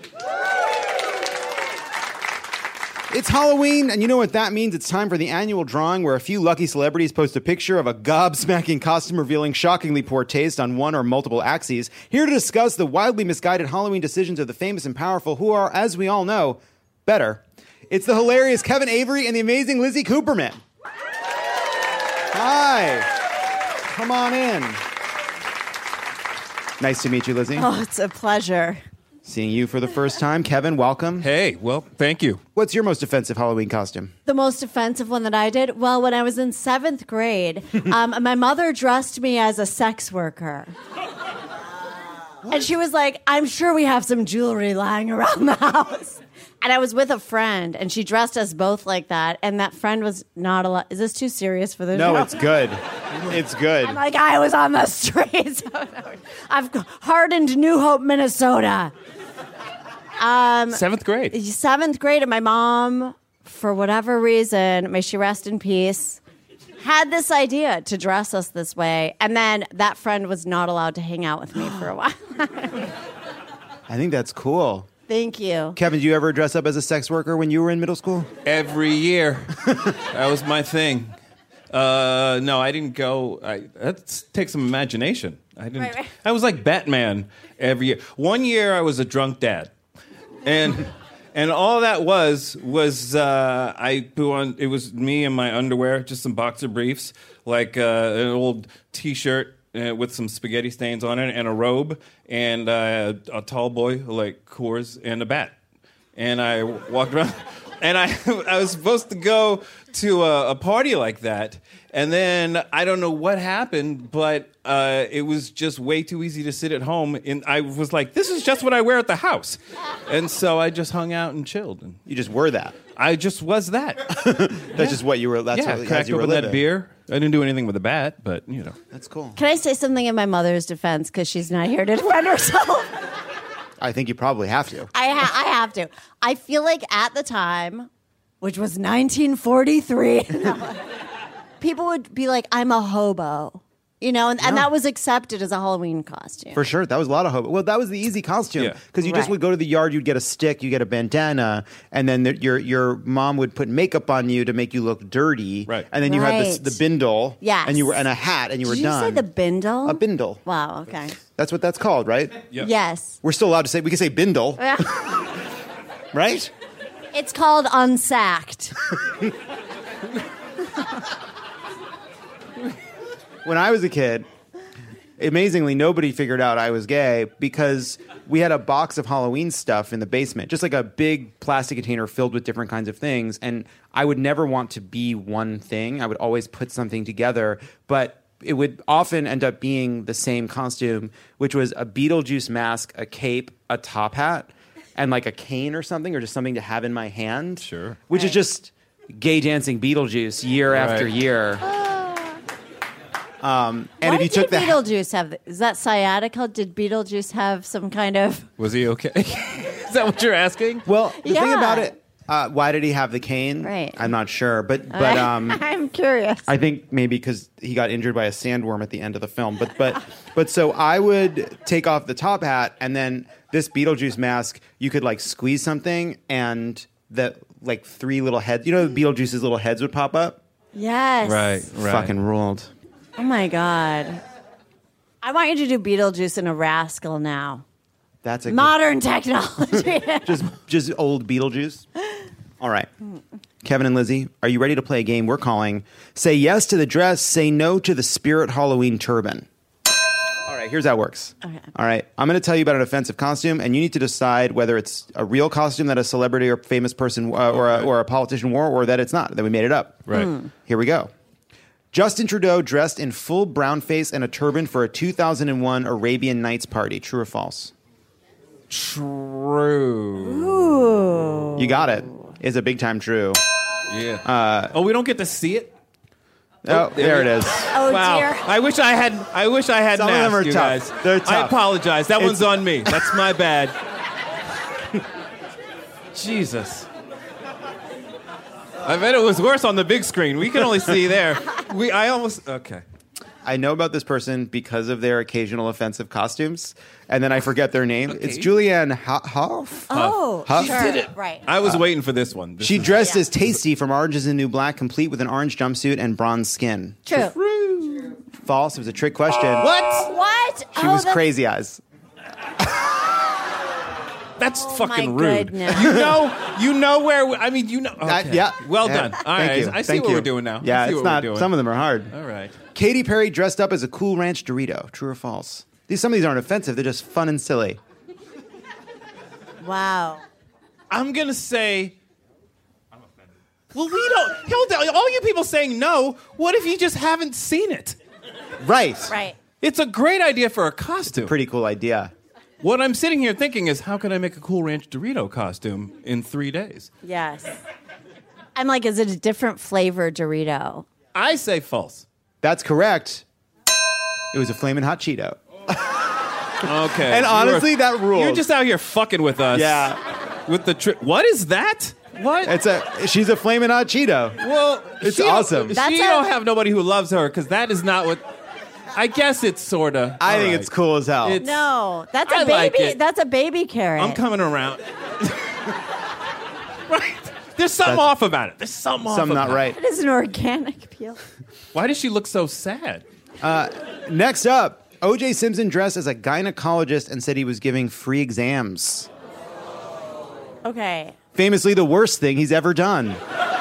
D: It's Halloween, and you know what that means? It's time for the annual drawing where a few lucky celebrities post a picture of a gobsmacking costume revealing shockingly poor taste on one or multiple axes. Here to discuss the wildly misguided Halloween decisions of the famous and powerful who are, as we all know, better. It's the hilarious Kevin Avery and the amazing Lizzie Cooperman. Hi. Come on in. Nice to meet you, Lizzie.
F: Oh, it's a pleasure.
D: Seeing you for the first time. Kevin, welcome.
N: Hey, well, thank you.
D: What's your most offensive Halloween costume?
F: The most offensive one that I did? Well, when I was in 7th grade, my mother dressed me as a sex worker. And she was like, I'm sure we have some jewelry lying around the house. And I was with a friend, and she dressed us both like that, and that friend was not allowed. Is this too serious for the show?
D: No, it's good. It's good.
F: I'm like, I was on the streets. I've hardened New Hope, Minnesota.
N: 7th grade.
F: 7th grade, and my mom, for whatever reason, may she rest in peace, had this idea to dress us this way, and then that friend was not allowed to hang out with me for a while.
D: I think that's cool.
F: Thank you.
D: Kevin, did you ever dress up as a sex worker when you were in middle school?
N: Every year. That was my thing. No, I didn't go. That takes some imagination. I didn't.
F: Right.
N: I was like Batman every year. One year I was a drunk dad. And all that was I put on, it was me in my underwear, just some boxer briefs, like an old T-shirt with some spaghetti stains on it, and a robe, and a tall boy like Coors, and a bat. And I walked around And I was supposed to go to a party like that. And then I don't know what happened, but it was just way too easy to sit at home. And I was like, this is just what I wear at the house. And so I just hung out and chilled. And
D: you just were that.
N: I just was that.
D: That's just what you were. That's what
N: cracked
D: you were
N: open
D: living.
N: that beer. I didn't do anything with a bat, but,
D: That's cool.
F: Can I say something in my mother's defense because she's not here to defend herself?
D: I think you probably have to.
F: I have to. I feel like at the time, which was 1943, people would be like, I'm a hobo. And that was accepted as a Halloween costume.
D: For sure. That was a lot of hope. Well, that was the easy costume. Because you just would go to the yard, you'd get a stick, you get a bandana, and then your mom would put makeup on you to make you look dirty.
N: Right.
D: And then you had the bindle.
F: Yes.
D: And a hat, and you were
F: Did
D: done.
F: you say the bindle?
D: A bindle.
F: Wow, okay.
D: That's what that's called, right?
N: Yep.
F: Yes.
D: We're still allowed to say, we can say bindle. Right?
F: It's called unsacked.
D: When I was a kid, amazingly, nobody figured out I was gay because we had a box of Halloween stuff in the basement, just like a big plastic container filled with different kinds of things. And I would never want to be one thing. I would always put something together, but it would often end up being the same costume, which was a Beetlejuice mask, a cape, a top hat, and like a cane or something, or just something to have in my hand.
N: Sure.
D: Which is just gay dancing Beetlejuice year after year. And
F: Why
D: if you took
F: did Beetlejuice have? Is that sciatica? Did Beetlejuice have some kind of?
N: Was he okay? Is that what you're asking?
D: Well, the thing about it, why did he have the cane?
F: Right.
D: I'm not sure, but
F: I'm curious.
D: I think maybe because he got injured by a sandworm at the end of the film. But so I would take off the top hat, and then this Beetlejuice mask, you could like squeeze something, and the like three little heads. Beetlejuice's little heads would pop up.
F: Yes.
N: Right.
D: Fucking ruled.
F: Oh my God. I want you to do Beetlejuice and a rascal now.
D: That's a
F: modern technology.
D: just old Beetlejuice. All right. Kevin and Lizzie, are you ready to play a game we're calling Say Yes to the Dress, Say No to the Spirit Halloween Turban? All right, here's how it works.
F: Okay.
D: All right, I'm going to tell you about an offensive costume, and you need to decide whether it's a real costume that a celebrity or famous person or a politician wore, or that it's not, that we made it up.
N: Right.
D: Here we go. Justin Trudeau dressed in full brown face and a turban for a 2001 Arabian Nights party. True or false?
N: True.
F: Ooh.
D: You got it. It's a big time true.
N: Yeah. We don't get to see it?
D: Oh, there it is.
F: Oh,
N: wow.
F: dear.
N: I wish I had
D: Some of them are
N: you
D: tough.
N: guys.
D: They're tough.
N: I apologize. That one's on me. That's my bad. Jesus. I bet it was worse on the big screen. We can only see there. Okay.
D: I know about this person because of their occasional offensive costumes, and then I forget their name. It's Julianne Hough.
F: Oh,
D: Huff?
F: sure.
N: She did it.
F: Right.
N: I was waiting for this one.
D: She dressed as Tasty from Orange is the New Black, complete with an orange jumpsuit and bronze skin.
F: True.
D: False. It was a trick question.
F: What?
D: She was crazy eyes.
N: That's fucking
F: my
N: rude.
F: goodness.
N: You know where. Okay.
D: Yeah.
N: Well
D: Yeah.
N: done. All
D: Thank
N: right.
D: you.
N: I see
D: Thank
N: what
D: you.
N: we're doing now.
D: Yeah,
N: I see
D: it's
N: what
D: not.
N: We're doing.
D: Some of them are hard.
N: All right.
D: Katy Perry dressed up as a Cool Ranch Dorito. True or false? Some of these aren't offensive. They're just fun and silly.
F: Wow.
N: I'm gonna say. Well, we don't. Hold on. All you people saying no. What if you just haven't seen it?
D: Right.
F: Right.
N: It's a great idea for a costume.
D: Pretty cool idea.
N: What I'm sitting here thinking is, how can I make a Cool Ranch Dorito costume in 3 days?
F: Yes. I'm like, is it a different flavor Dorito?
N: I say false.
D: That's correct. It was a Flamin' Hot Cheeto.
N: Okay.
D: And honestly, that rules.
N: You're just out here fucking with us.
D: Yeah.
N: With the trick. What is that? What?
D: She's a Flamin' Hot Cheeto.
N: Well,
D: it's awesome.
N: She don't have nobody who loves her, because that is not what. I guess it's sorta.
D: I think it's cool as hell.
F: No, that's a
N: I
F: baby.
N: like it.
F: That's a baby carrot.
N: I'm coming around. Right. There's something off about it. There's something off
D: Something
N: about
D: not right.
F: It is an organic peel.
N: Why does she look so sad?
D: Next up, O.J. Simpson dressed as a gynecologist and said he was giving free exams.
F: Okay.
D: Famously, the worst thing he's ever done.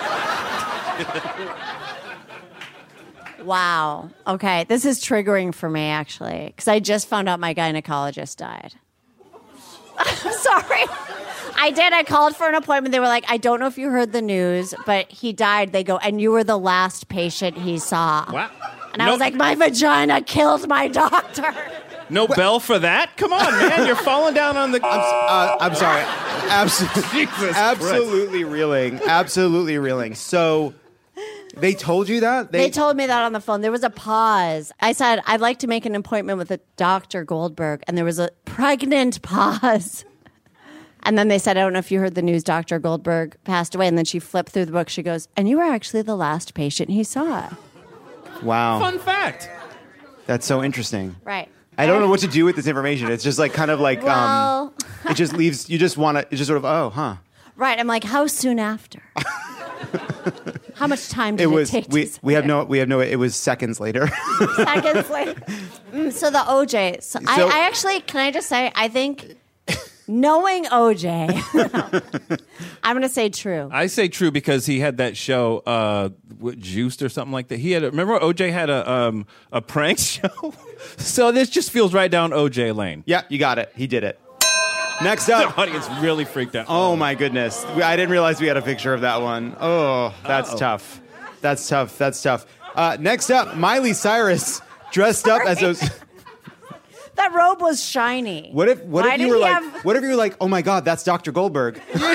F: Wow. Okay. This is triggering for me, actually, because I just found out my gynecologist died. I'm sorry. I did. I called for an appointment. They were like, I don't know if you heard the news, but he died. They go, and you were the last patient he saw.
N: Wow.
F: And I was like, my vagina killed my doctor.
N: No bell for that? Come on, man. You're falling down on the...
D: I'm sorry. Absolutely reeling. Absolutely reeling. So they told you that?
F: They told me that on the phone. There was a pause. I said, I'd like to make an appointment with a Dr. Goldberg. And there was a pregnant pause. And then they said, I don't know if you heard the news, Dr. Goldberg passed away. And then she flipped through the book. She goes, and you were actually the last patient he saw.
D: Wow.
N: Fun fact.
D: That's so interesting.
F: Right.
D: I don't know what to do with this information. It's just like kind of like
F: Well-
D: it just leaves you just want to just sort of
F: Right. I'm like, how soon after? How much time did it take to
D: we have no it was seconds later.
F: seconds later? So the OJ. So I actually, can I just say, I think knowing OJ, I'm going to say true.
N: I say true because he had that show, Juiced or something like that. Remember OJ had a prank show? So this just feels right down OJ lane.
D: Yeah, you got it. He did it. Next up.
N: The audience really freaked out.
D: Oh my goodness. I didn't realize we had a picture of that one. Oh, that's tough. That's tough. That's tough. Next up, Miley Cyrus dressed up as those...
F: That robe was shiny.
D: What if you were like, oh my God, that's Dr. Goldberg.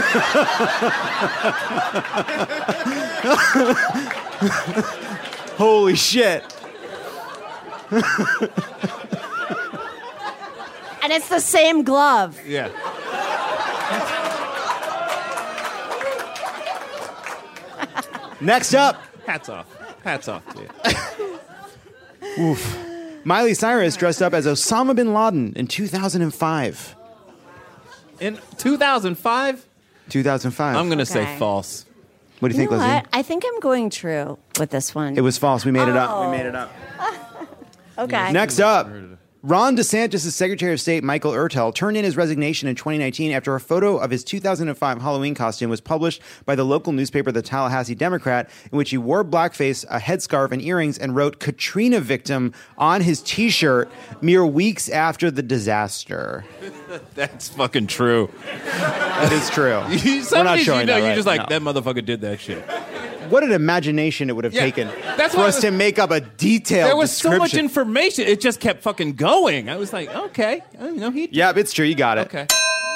D: Holy shit.
F: And it's the same glove.
N: Yeah.
D: Next up.
N: Hats off. Hats off to you.
D: Oof. Miley Cyrus dressed up as Osama bin Laden in 2005.
N: In 2005?
D: 2005.
N: I'm going to say false.
D: What do you think,
F: know
D: Lizzie?
F: what? I think I'm going true with this one.
D: It was false. We made it up. We made it up.
F: Okay.
D: Next up, Ron DeSantis' Secretary of State, Michael Ertel, turned in his resignation in 2019 after a photo of his 2005 Halloween costume was published by the local newspaper, the Tallahassee Democrat, in which he wore blackface, a headscarf, and earrings, and wrote Katrina victim on his T-shirt mere weeks after the disaster.
N: That's fucking true.
D: That is true.
N: We're
D: not showing that,
N: you're
D: right?
N: just like,
D: No.
N: that motherfucker did that shit.
D: What an imagination it would have taken
N: That's
D: for
N: why
D: us to make up a detailed
N: There was so much
D: description.
N: information. It just kept fucking going. I was like, okay.
D: Yeah, it's true. You got it.
N: Okay.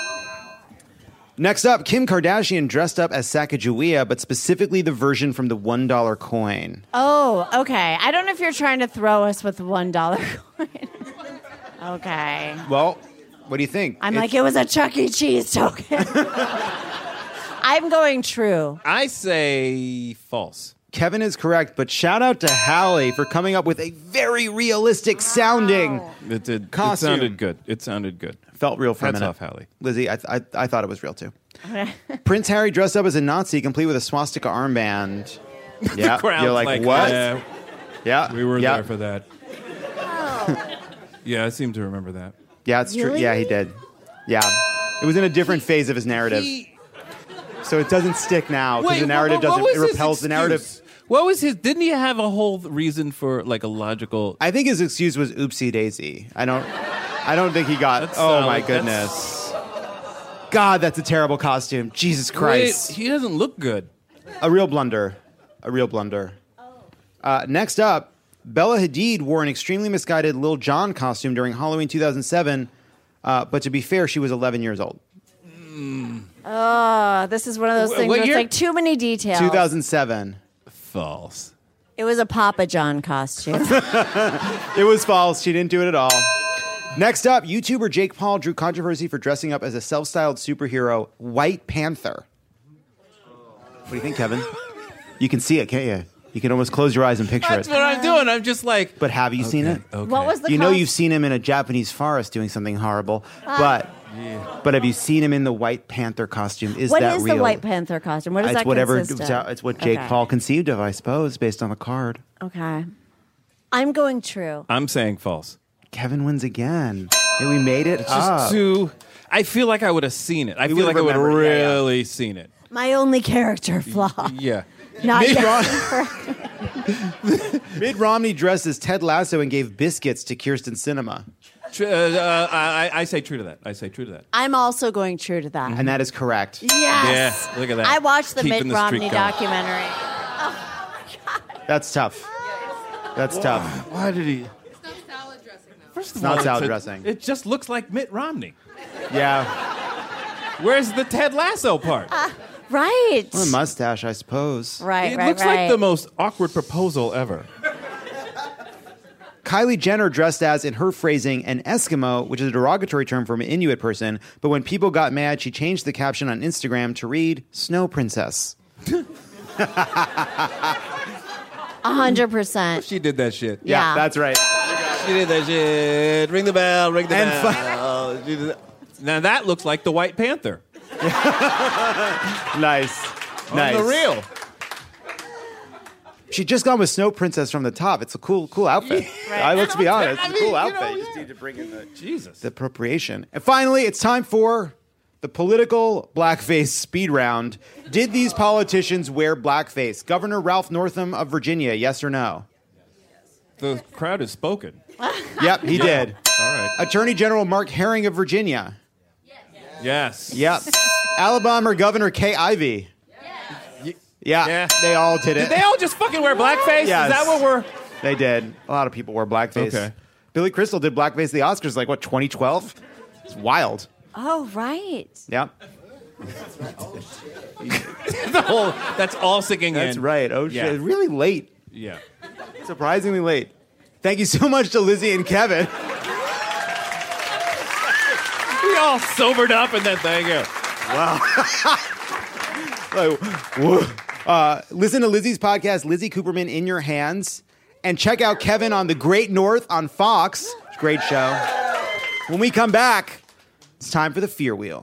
D: Next up, Kim Kardashian dressed up as Sacagawea, but specifically the version from the $1 coin.
F: Oh, okay. I don't know if you're trying to throw us with the $1 coin. Okay.
D: Well, what do you think?
F: I'm like, it was a Chuck E. Cheese token. I'm going true.
N: I say false.
D: Kevin is correct, but shout out to Hallie for coming up with a very realistic sounding
N: It
D: costume.
N: sounded good. It sounded good.
D: Felt real for
N: Hats
D: a minute.
N: off, Hallie.
D: Lizzie, I thought it was real too. Prince Harry dressed up as a Nazi, complete with a swastika armband. Yeah,
N: crowd's
D: you're like, what?
N: Yeah,
D: Yeah,
N: we were
D: yeah.
N: there for that. Yeah, I seem to remember that.
D: Yeah, it's true.
F: Really?
D: Yeah, he did. Yeah, it was in a different phase of his narrative, so it doesn't stick now because the narrative doesn't. It repels the narrative.
N: What was his? Didn't he have a whole reason for like a logical?
D: I think his excuse was oopsie daisy. I don't think he got.
N: That's
D: Oh
N: solid.
D: my goodness. God, that's a terrible costume. Jesus Christ.
N: Wait, he doesn't look good.
D: A real blunder. A real blunder. Next up, Bella Hadid wore an extremely misguided Lil Jon costume during Halloween 2007. But to be fair, she was 11 years old.
F: Oh, this is one of those things
N: what
F: where it's
N: year?
F: like too many details.
D: 2007.
N: False.
F: It was a Papa John costume.
D: It was false. She didn't do it at all. Next up, YouTuber Jake Paul drew controversy for dressing up as a self-styled superhero, White Panther. What do you think, Kevin? You can see it, can't you? You can almost close your eyes and picture
N: That's
D: it.
N: what I'm doing. I'm just like.
D: But have you seen it?
N: Okay.
F: What was the
D: You know
F: costume?
D: you've seen him in a Japanese forest doing something horrible, but have you seen him in the White Panther costume? Is
F: What
D: that
F: is
D: real?
F: the White Panther costume? What does
D: It's
F: that
D: whatever.
F: consist of?
D: It's what Jake
F: Okay.
D: Paul conceived of, I suppose, based on the card.
F: Okay. I'm going true.
N: I'm saying false.
D: Kevin wins again. And we made it
N: It's
D: up.
N: just too. I feel like I would have seen it. I
D: You
N: feel
D: would've
N: like I would have
D: remembered it, yeah,
N: really seen it.
F: My only character flaw.
N: Yeah.
F: Not
D: Mitt,
F: yet.
D: Mitt Romney dressed as Ted Lasso and gave biscuits to Kirsten Sinema.
N: I say true to that.
F: I'm also going true to that.
D: And that is correct.
F: Yes.
N: Yeah, look at that.
F: I watched the
N: Keeping
F: Mitt
N: the streak
F: Romney
N: going.
F: documentary.
D: That's tough. That's tough.
N: Why did he?
D: First of all, not salad dressing.
N: It just looks like Mitt Romney.
D: Yeah.
N: Where's the Ted Lasso part?
F: Right.
D: Well, a mustache, I suppose.
F: Right,
N: It
F: right,
N: looks
F: right.
N: like the most awkward proposal ever.
D: Kylie Jenner dressed as, in her phrasing, an Eskimo, which is a derogatory term for an Inuit person. But when people got mad, she changed the caption on Instagram to read Snow Princess.
F: 100%.
N: She did that shit.
D: Yeah, that's right.
N: She did that shit. Ring the bell, ring the bell. She did that. Now that looks like the White Panther.
D: Nice.
N: On the real.
D: She just gone with Snow Princess from the top. It's a cool outfit.
F: Right.
D: Let's be honest. It's a cool outfit.
N: know,
D: You just need to bring in the
N: Jesus.
D: appropriation. And finally, it's time for the political blackface speed round. Did these politicians wear blackface? Governor Ralph Northam of Virginia, yes or no?
N: The crowd has spoken.
D: Yep, he did.
N: All right.
D: Attorney General Mark Herring of Virginia.
N: Yes.
D: Yep. Alabama Governor Kay Ivey. Yeah, they all did it.
N: Did they all just fucking wear blackface?
D: Yes.
N: Is that what we're...
D: They did. A lot of people wore blackface.
N: Okay.
D: Billy Crystal did blackface at the Oscars, 2012? It's wild.
F: Oh, right.
D: Yep.
N: That's all sinking in.
D: That's right. Oh, shit.
N: Yeah.
D: Really late.
N: Yeah.
D: Surprisingly late. Thank you so much to Lizzie and Kevin.
N: We all sobered up and then thank you.
D: Wow. Listen to Lizzie's podcast, Lizzie Cooperman in Your Hands, and check out Kevin on The Great North on Fox. Great show. When we come back, it's time for the Fear Wheel.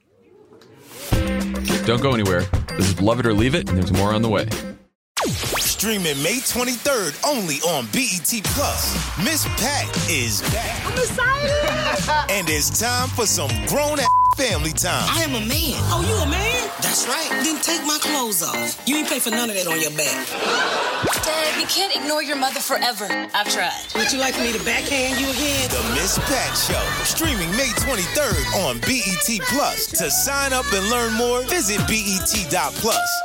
I: Don't go anywhere. This is Love It or Leave It, and there's more on the way.
A: Streaming May 23rd only on BET Plus. Miss Pat is back.
B: I'm excited.
A: And it's time for some grown-ass family time.
B: I am a man. Oh, you a man? That's right. Then take my clothes off. You ain't pay for none of that on your back.
C: Dad, you can't ignore your mother forever. I've tried.
B: Would you like me to backhand you again?
A: The Miss Pat Show. Streaming May 23rd on BET Plus. To sign up and learn more, visit BET.plus.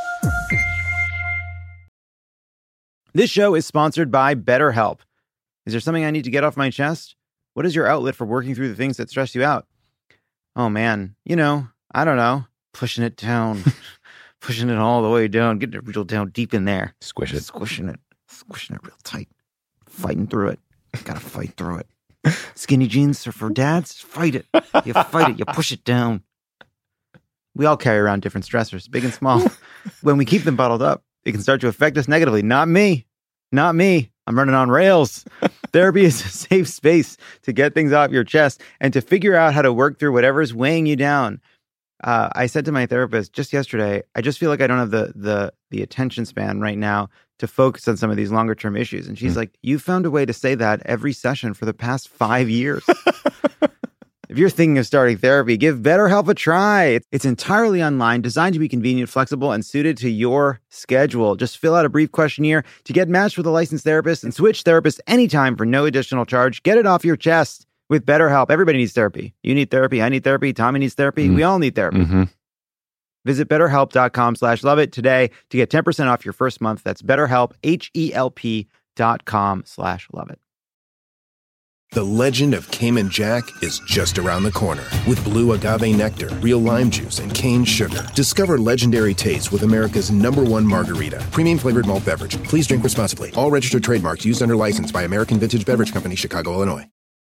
D: This show is sponsored by BetterHelp. Is there something I need to get off my chest? What is your outlet for working through the things that stress you out? Oh, man. I don't know. Pushing it down. Pushing it all the way down. Getting it real down deep in there.
J: Squish it.
D: Squishing it real tight. Fighting through it. Gotta fight through it. Skinny jeans are for dads. Fight it. You fight it. You push it down. We all carry around different stressors, big and small. When we keep them bottled up, it can start to affect us negatively. Not me. Not me. I'm running on rails. Therapy is a safe space to get things off your chest and to figure out how to work through whatever's weighing you down. I said to my therapist just yesterday, I just feel like I don't have the attention span right now to focus on some of these longer term issues. And she's like, you found a way to say that every session for the past 5 years. If you're thinking of starting therapy, give BetterHelp a try. It's entirely online, designed to be convenient, flexible, and suited to your schedule. Just fill out a brief questionnaire to get matched with a licensed therapist and switch therapists anytime for no additional charge. Get it off your chest with BetterHelp. Everybody needs therapy. You need therapy. I need therapy. Tommy needs therapy. We all need therapy.
J: Mm-hmm.
D: Visit BetterHelp.com/loveit today to get 10% off your first month. That's BetterHelp, HELP.com/loveit.
J: The legend of Cayman Jack is just around the corner. With blue agave nectar, real lime juice, and cane sugar. Discover legendary tastes with America's #1 margarita. Premium flavored malt beverage. Please drink responsibly. All registered trademarks used under license by American Vintage Beverage Company, Chicago, Illinois.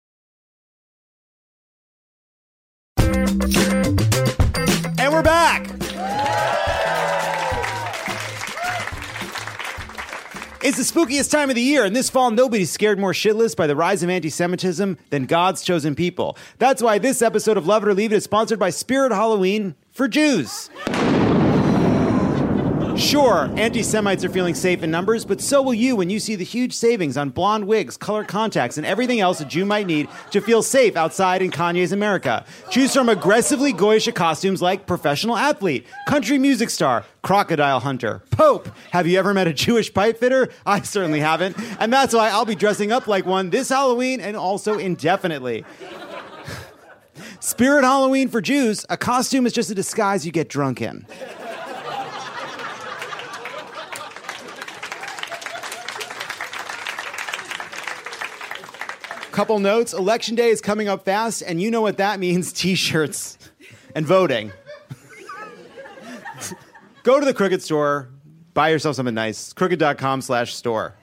D: And we're back. It's the spookiest time of the year, and this fall, nobody's scared more shitless by the rise of anti-Semitism than God's chosen people. That's why this episode of Love It or Leave It is sponsored by Spirit Halloween for Jews. Sure, anti-Semites are feeling safe in numbers, but so will you when you see the huge savings on blonde wigs, colored contacts, and everything else a Jew might need to feel safe outside in Kanye's America. Choose from aggressively goyish costumes like professional athlete, country music star, crocodile hunter, Pope. Have you ever met a Jewish pipe fitter? I certainly haven't. And that's why I'll be dressing up like one this Halloween and also indefinitely. Spirit Halloween for Jews, a costume is just a disguise you get drunk in. Couple notes. Election day is coming up fast, and you know what that means, T-shirts and voting. Go to the Crooked store, buy yourself something nice. Crooked.com/store.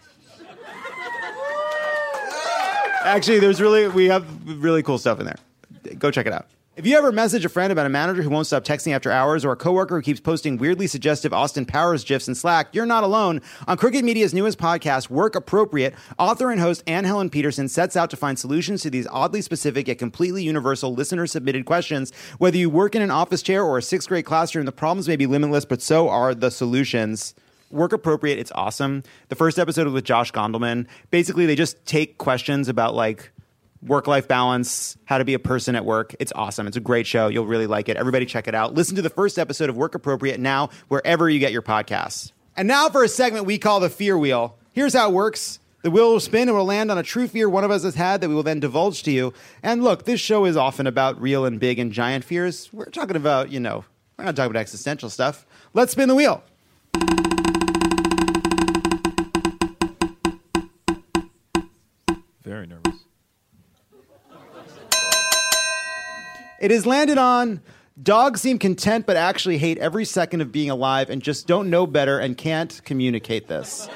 D: Actually, we have really cool stuff in there. Go check it out. If you ever message a friend about a manager who won't stop texting after hours or a coworker who keeps posting weirdly suggestive Austin Powers GIFs in Slack, you're not alone. On Crooked Media's newest podcast, Work Appropriate, author and host Anne Helen Peterson sets out to find solutions to these oddly specific yet completely universal listener-submitted questions. Whether you work in an office chair or a sixth-grade classroom, the problems may be limitless, but so are the solutions. Work Appropriate, it's awesome. The first episode was with Josh Gondelman. Basically, they just take questions about, like, work-life balance, how to be a person at work. It's awesome. It's a great show. You'll really like it. Everybody check it out. Listen to the first episode of Work Appropriate now, wherever you get your podcasts. And now for a segment we call the Fear Wheel. Here's how it works. The wheel will spin and will land on a true fear one of us has had that we will then divulge to you. And look, this show is often about real and big and giant fears. We're talking about, we're not talking about existential stuff. Let's spin the wheel.
N: Very nervous.
D: It has landed on dogs seem content but actually hate every second of being alive and just don't know better and can't communicate this.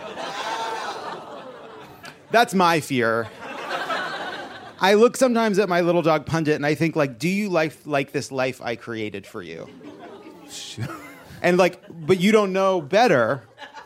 D: That's my fear. I look sometimes at my little dog Pundit and I think, like, do you like this life I created for you? And but you don't know better.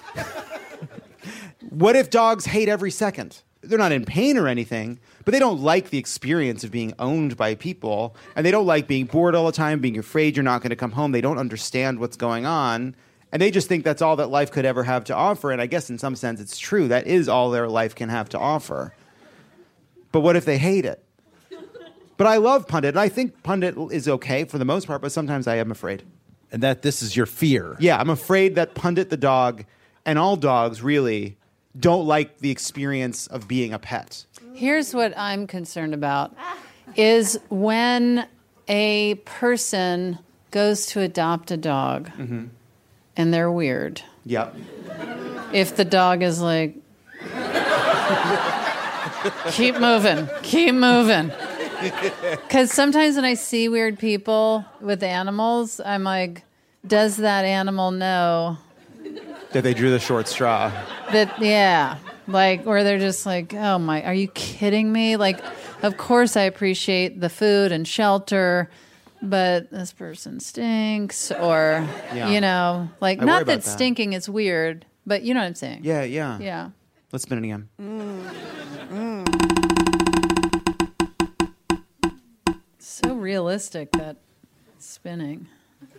D: What if dogs hate every second? They're not in pain or anything, but they don't like the experience of being owned by people, and they don't like being bored all the time, being afraid you're not going to come home. They don't understand what's going on, and they just think that's all that life could ever have to offer, and I guess in some sense it's true. That is all their life can have to offer. But what if they hate it? But I love Pundit, and I think Pundit is okay for the most part, but sometimes I am afraid.
M: And that this is your fear.
D: Yeah, I'm afraid that Pundit the dog, and all dogs really, don't like the experience of being a pet.
K: Here's what I'm concerned about, is when a person goes to adopt a dog and they're weird.
D: Yep.
K: If the dog is like, keep moving. Because sometimes when I see weird people with animals, I'm like, does that animal know
D: that they drew the short straw?
K: Where they're just like, oh my, are you kidding me? Like, of course I appreciate the food and shelter, but this person stinks, or, not that stinking is weird, but you know what I'm saying?
D: Yeah.
K: Yeah.
D: Let's spin it again.
K: So realistic, that spinning.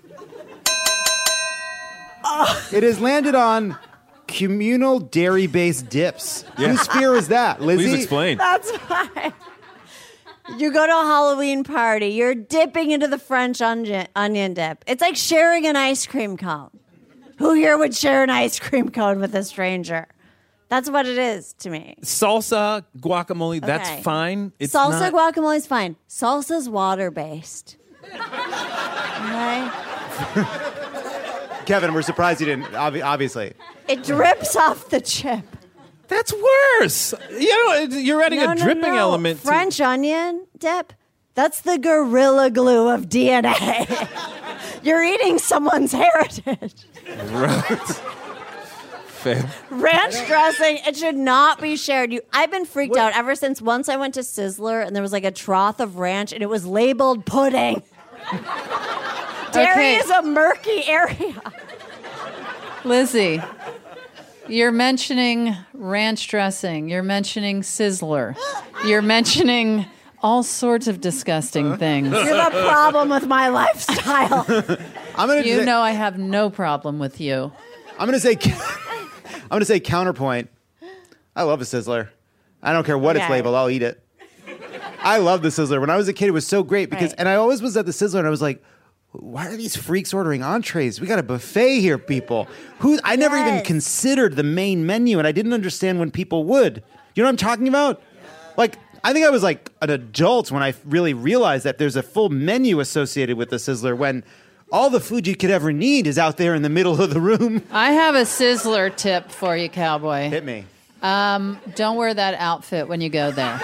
D: It has landed on communal dairy-based dips.
N: Yeah.
D: Whose fear is that, Lizzie?
N: Please explain.
F: That's fine. You go to a Halloween party. You're dipping into the French onion dip. It's like sharing an ice cream cone. Who here would share an ice cream cone with a stranger? That's what it is to me.
N: Salsa, guacamole, that's fine. It's
F: Salsa,
N: not...
F: guacamole is fine. Salsa's water-based. Okay?
D: Kevin, we're surprised you didn't, obviously.
F: It drips off the chip.
N: That's worse. You're adding a dripping element.
F: French onion dip, that's the Gorilla Glue of DNA. You're eating someone's heritage.
N: Right. Fair.
F: Ranch dressing, it should not be shared. I've been freaked out ever since once I went to Sizzler and there was like a trough of ranch and it was labeled pudding. Dairy is a murky area.
K: Lizzie, you're mentioning ranch dressing. You're mentioning Sizzler. You're mentioning all sorts of disgusting things.
F: You're the problem with my lifestyle.
K: I have no problem with you.
D: I'm gonna say counterpoint. I love a Sizzler. I don't care what it's labeled. I'll eat it. I love the Sizzler. When I was a kid, it was so great because, and I always was at the Sizzler and I was like, why are these freaks ordering entrees? We got a buffet here, people. I never even considered the main menu, and I didn't understand when people would. You know what I'm talking about? Like, I think I was like an adult when I really realized that there's a full menu associated with the Sizzler when all the food you could ever need is out there in the middle of the room.
K: I have a Sizzler tip for you, cowboy.
D: Hit me.
K: Don't wear that outfit when you go there.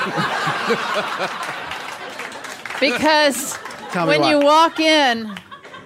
K: Because when you walk in,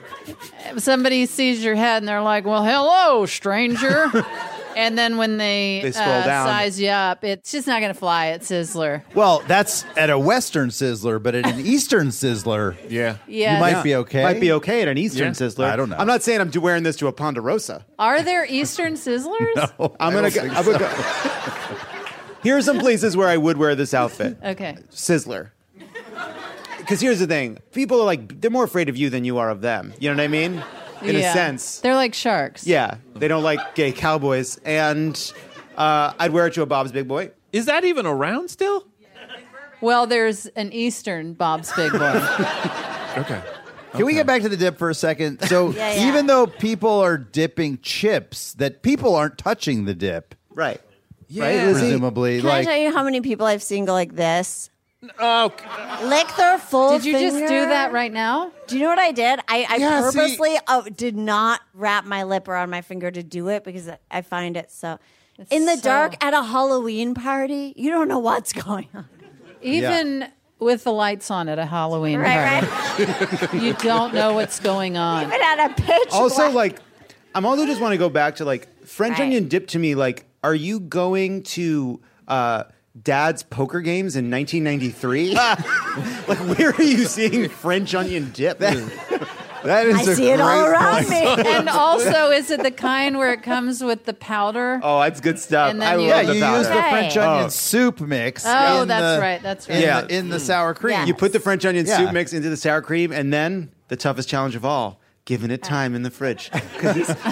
K: somebody sees your head and they're like, well, hello, stranger. And then when they
D: scroll down,
K: size you up, it's just not going to fly at Sizzler.
M: Well, that's at a Western Sizzler, but at an Eastern Sizzler, you might be okay.
D: Might be okay at an Eastern Sizzler.
M: I don't know.
D: I'm not saying I'm wearing this to a Ponderosa.
K: Are there Eastern Sizzlers?
M: No,
D: I'm gonna go. Here are some places where I would wear this outfit.
K: Okay.
D: Sizzler. Because here's the thing. People are like, they're more afraid of you than you are of them. You know what I mean? In a sense.
K: They're like sharks.
D: Yeah. They don't like gay cowboys. And I'd wear it to a Bob's Big Boy.
N: Is that even around still?
K: Well, there's an Eastern Bob's Big Boy.
N: Okay.
M: Can we get back to the dip for a second? So even though people are dipping chips, that people aren't touching the dip.
D: Right.
M: Yeah. Right, presumably.
F: Can I tell you how many people I've seen go like this?
N: Oh,
F: lick their full
K: Did you
F: finger.
K: just do that right now?
F: Do you know what I did? I purposely did not wrap my lip around my finger to do it because I find it so... in the dark at a Halloween party, you don't know what's going on.
K: Even with the lights on at a Halloween party, you don't know what's going on.
F: Even at a pitch
D: Also,
F: black.
D: I'm also just want to go back to, French onion dip to me, are you going to... Dad's poker games in 1993? Where are you seeing French onion dip?
M: That is
F: I see it all around me.
K: And also, is it the kind where it comes with the powder?
D: Oh, that's good stuff.
K: And then
D: I
K: you-
D: love
M: Yeah,
D: the
M: you
D: powder.
M: use the French onion soup mix.
K: Oh,
M: in
K: that's
M: the-
K: right. That's right.
M: in the- in the sour cream.
D: You put the French onion
M: Yeah.
D: soup mix into the sour cream, and then the toughest challenge of all, giving it time in the fridge because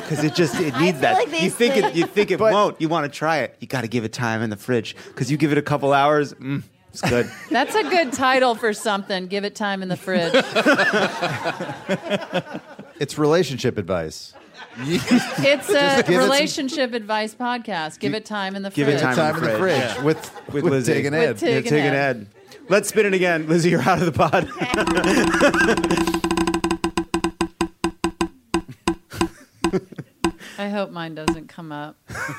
D: it needs that.
F: like
D: You
F: these
D: think it won't. You want to try it. You got to give it time in the fridge because you give it a couple hours. It's good.
K: That's a good title for something. Give it time in the fridge.
M: It's relationship advice.
K: It's a
M: give it some-
K: relationship advice podcast. Give it time in the
D: Give
K: fridge.
D: it time in the fridge.
M: Yeah. With
D: Lizzie.
M: Tig and Ed.
K: With Tig
D: Tig and Ed. Let's spin it again. Lizzie, you're out of the pod.
K: I hope mine doesn't come up.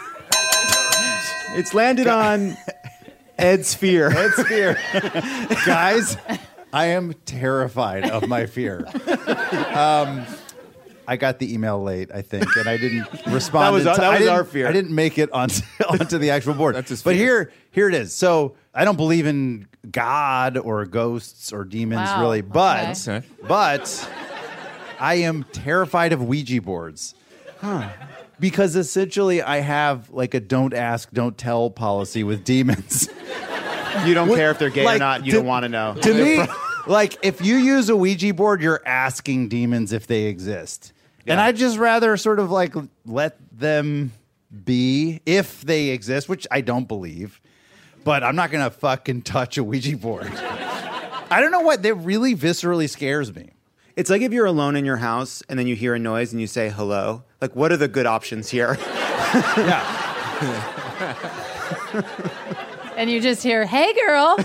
D: It's landed on Ed's fear.
M: Ed's fear. Guys, I am terrified of my fear. I got the email late, I think, and I didn't respond.
D: That was our fear.
M: I didn't make it onto the actual board.
N: That's his
M: but
N: fear.
M: here it is. So I don't believe in God or ghosts or demons,
K: Wow.
M: really, but
N: Okay.
M: but I am terrified of Ouija boards. Because essentially I have like a don't ask, don't tell policy with demons.
D: You don't care if they're gay or
M: Like,
D: not. You
M: to-
D: don't want to know.
M: To me, like if you use a Ouija board, you're asking demons if they exist. And I'd just rather sort of like let them be if they exist, which I don't believe. But I'm not going to fucking touch a Ouija board. I don't know what, that really viscerally scares me.
D: It's like if you're alone in your house and then you hear a noise and you say hello. Like, what are the good options here?
M: Yeah.
K: And you just hear, hey, girl.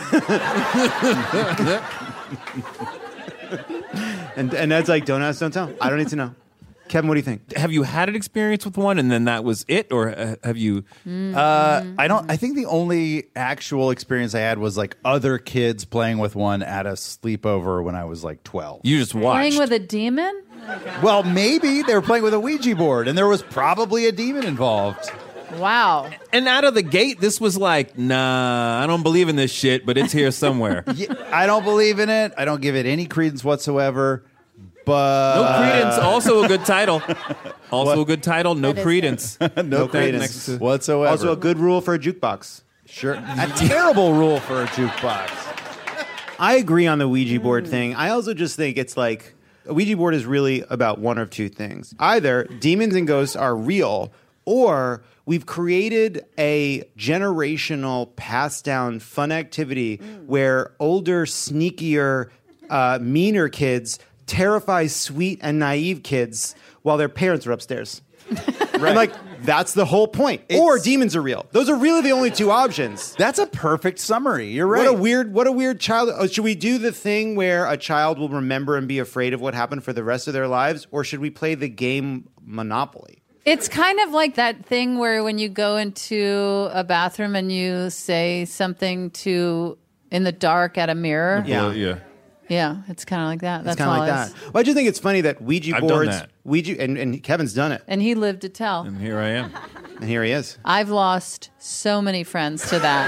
D: and Ed's like, don't ask, don't tell. I don't need to know. Kevin, what do you think?
N: Have you had an experience with one and then that was it, or have you?
M: I think the only actual experience I had was like other kids playing with one at a sleepover when I was like 12.
N: You just watched.
K: Playing with a demon?
M: Well, maybe they were playing with a Ouija board and there was probably a demon involved.
K: Wow.
N: And out of the gate, this was like, nah, I don't believe in this shit, but it's here somewhere.
M: Yeah, I don't believe in it. I don't give it any credence whatsoever. But
N: No credence. Also a good title. Also a good title. No credence.
M: no credence whatsoever.
D: Also, a good rule for a jukebox.
M: Sure. A terrible rule for a jukebox.
D: I agree on the Ouija board thing. I also just think it's like, A Ouija board is really about one of two things. Either demons and ghosts are real, or we've created a generational passed down fun activity where older, sneakier, meaner kids terrify sweet and naive kids while their parents are upstairs. And like, that's the whole point. Or demons are real. Those are really the only two options.
M: That's a perfect summary. You're right.
D: What a weird child. Should we do the thing where a child will remember and be afraid of what happened for the rest of their lives? Or should we play the game Monopoly?
K: It's kind of like that thing where when you go into a bathroom and you say something in the dark at a mirror.
N: Yeah.
K: Yeah, it's kind of like that. That's
D: kind of like that. Well, I just think it's funny that Ouija
N: I've
D: boards,
N: done that.
D: Ouija, and Kevin's done it.
K: And he lived to tell.
N: And here I am.
D: And here he is.
K: I've lost so many friends to that.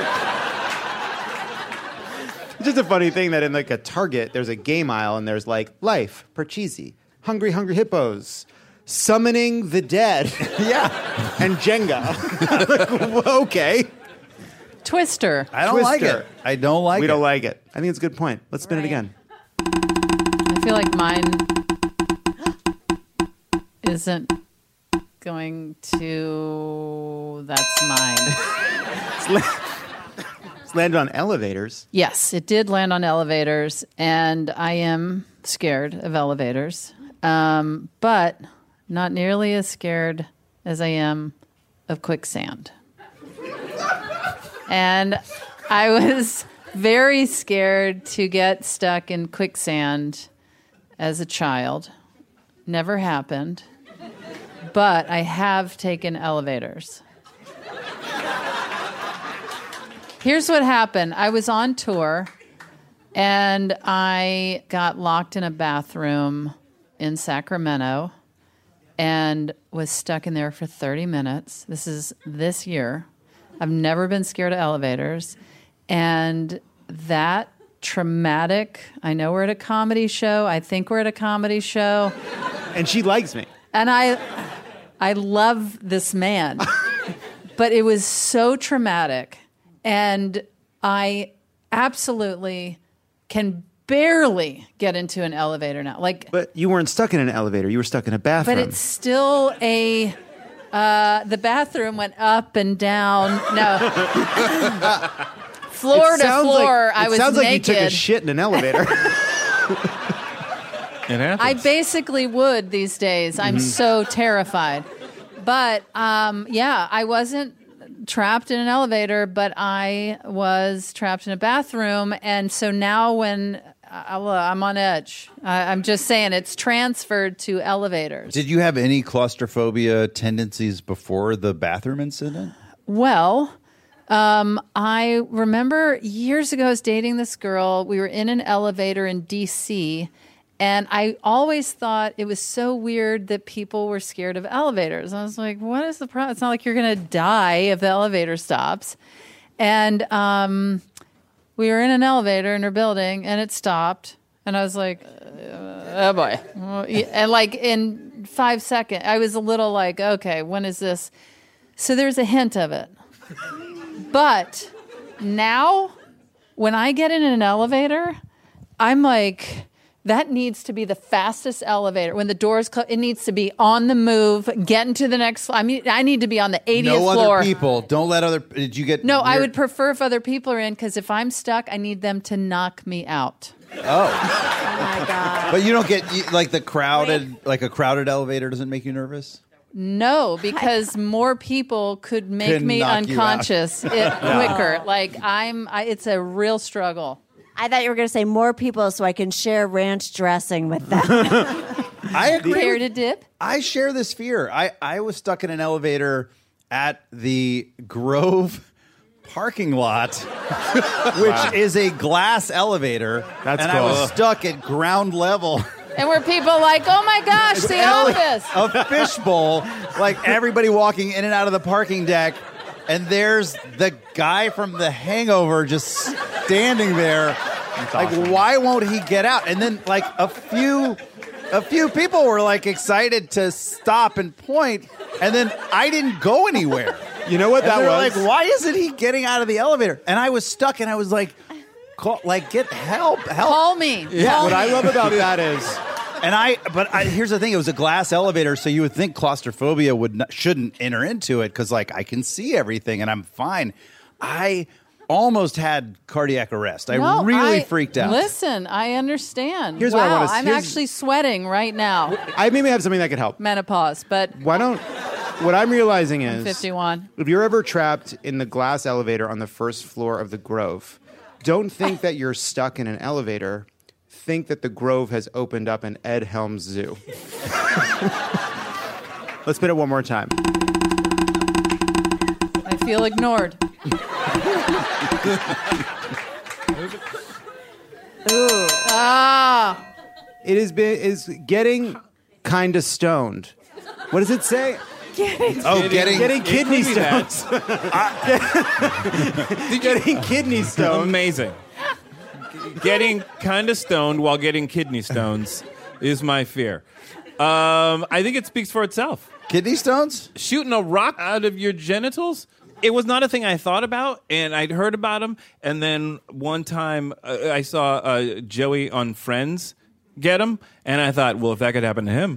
D: It's just a funny thing that in like a Target, there's a game aisle and there's like Life, Parcheesi, Hungry Hippos, Summoning the Dead, and Jenga. Okay.
K: Twister.
M: I don't like it. I don't like it.
D: We don't like it. I think it's a good point. Let's spin it again.
K: I feel like mine isn't going to... That's mine.
D: It's landed on elevators.
K: Yes, it did land on elevators, and I am scared of elevators, but not nearly as scared as I am of quicksand. And I was very scared to get stuck in quicksand as a child. Never happened. But I have taken elevators. Here's what happened. I was on tour, and I got locked in a bathroom in Sacramento and was stuck in there for 30 minutes. This is this year. I've never been scared of elevators. And that traumatic, I know we're at a comedy show. I think we're at a comedy show.
D: And she likes me.
K: And I love this man. But it was so traumatic. And I absolutely can barely get into an elevator now.
D: But you weren't stuck in an elevator. You were stuck in a bathroom.
K: But it's still the bathroom went up and down. No. Floor to floor, I was naked.
D: It sounds like you took a shit in an elevator.
N: It happens.
K: I basically would these days. I'm so terrified. But, I wasn't trapped in an elevator, but I was trapped in a bathroom. And so now when I'm on edge, I'm just saying it's transferred to elevators.
M: Did you have any claustrophobia tendencies before the bathroom incident?
K: Well, I remember years ago I was dating this girl. We were in an elevator in D.C., and I always thought it was so weird that people were scared of elevators. I was like, what is the problem? It's not like you're going to die if the elevator stops. And we were in an elevator in her building, and it stopped. And I was like, oh, boy. And like in 5 seconds, I was a little like, okay, when is this? So there's a hint of it. But now, when I get in an elevator, I'm like... That needs to be the fastest elevator. When the doors close, it needs to be on the move, get into the next floor. I mean, I need to be on the 80th floor.
M: No other people. Don't let other... Did you get...
K: No, I would prefer if other people are in, because if I'm stuck, I need them to knock me out.
M: Oh.
F: Oh, my God.
M: But you don't get... like the crowded... Like a crowded elevator doesn't make you nervous?
K: No, because more people could make me unconscious quicker. Like, it's a real struggle.
F: I thought you were going to say more people so I can share ranch dressing with them.
M: I agree.
K: Care to dip?
M: I share this fear. I was stuck in an elevator at the Grove parking lot, which is a glass elevator.
D: That's
M: and
D: cool.
M: I was stuck at ground level.
K: And were people like, oh my gosh, the office.
M: A fishbowl, like everybody walking in and out of the parking deck. And there's the guy from The Hangover just standing there. That's like, awesome. Why won't he get out? And then, like, a few people were, like, excited to stop and point. And then I didn't go anywhere.
D: You know what that was?
M: Like, why isn't he getting out of the elevator? And I was stuck, and I was like, get help.
K: Call me.
D: Yeah. What I love about that is
M: Here's the thing: it was a glass elevator, so you would think claustrophobia shouldn't enter into it because, like, I can see everything and I'm fine. I almost had cardiac arrest. I really freaked out.
K: Listen, I understand.
D: Here's what I want to.
K: I'm actually sweating right now.
D: I maybe have something that could help.
K: Menopause, but
D: what I'm realizing is,
K: I'm 51.
D: If you're ever trapped in the glass elevator on the first floor of the Grove, don't think that you're stuck in an elevator. Think that the Grove has opened up an Ed Helms Zoo. Let's spin it one more time.
K: I feel ignored.
F: Ooh.
K: Ah.
D: It is getting kind of stoned. What does it say? Getting kidney stones. Getting kidney stones.
N: Amazing. Getting kind of stoned while getting kidney stones is my fear. I think it speaks for itself.
M: Kidney stones?
N: Shooting a rock out of your genitals? It was not a thing I thought about, and I'd heard about them. And then one time I saw Joey on Friends get him, and I thought, well, if that could happen to him.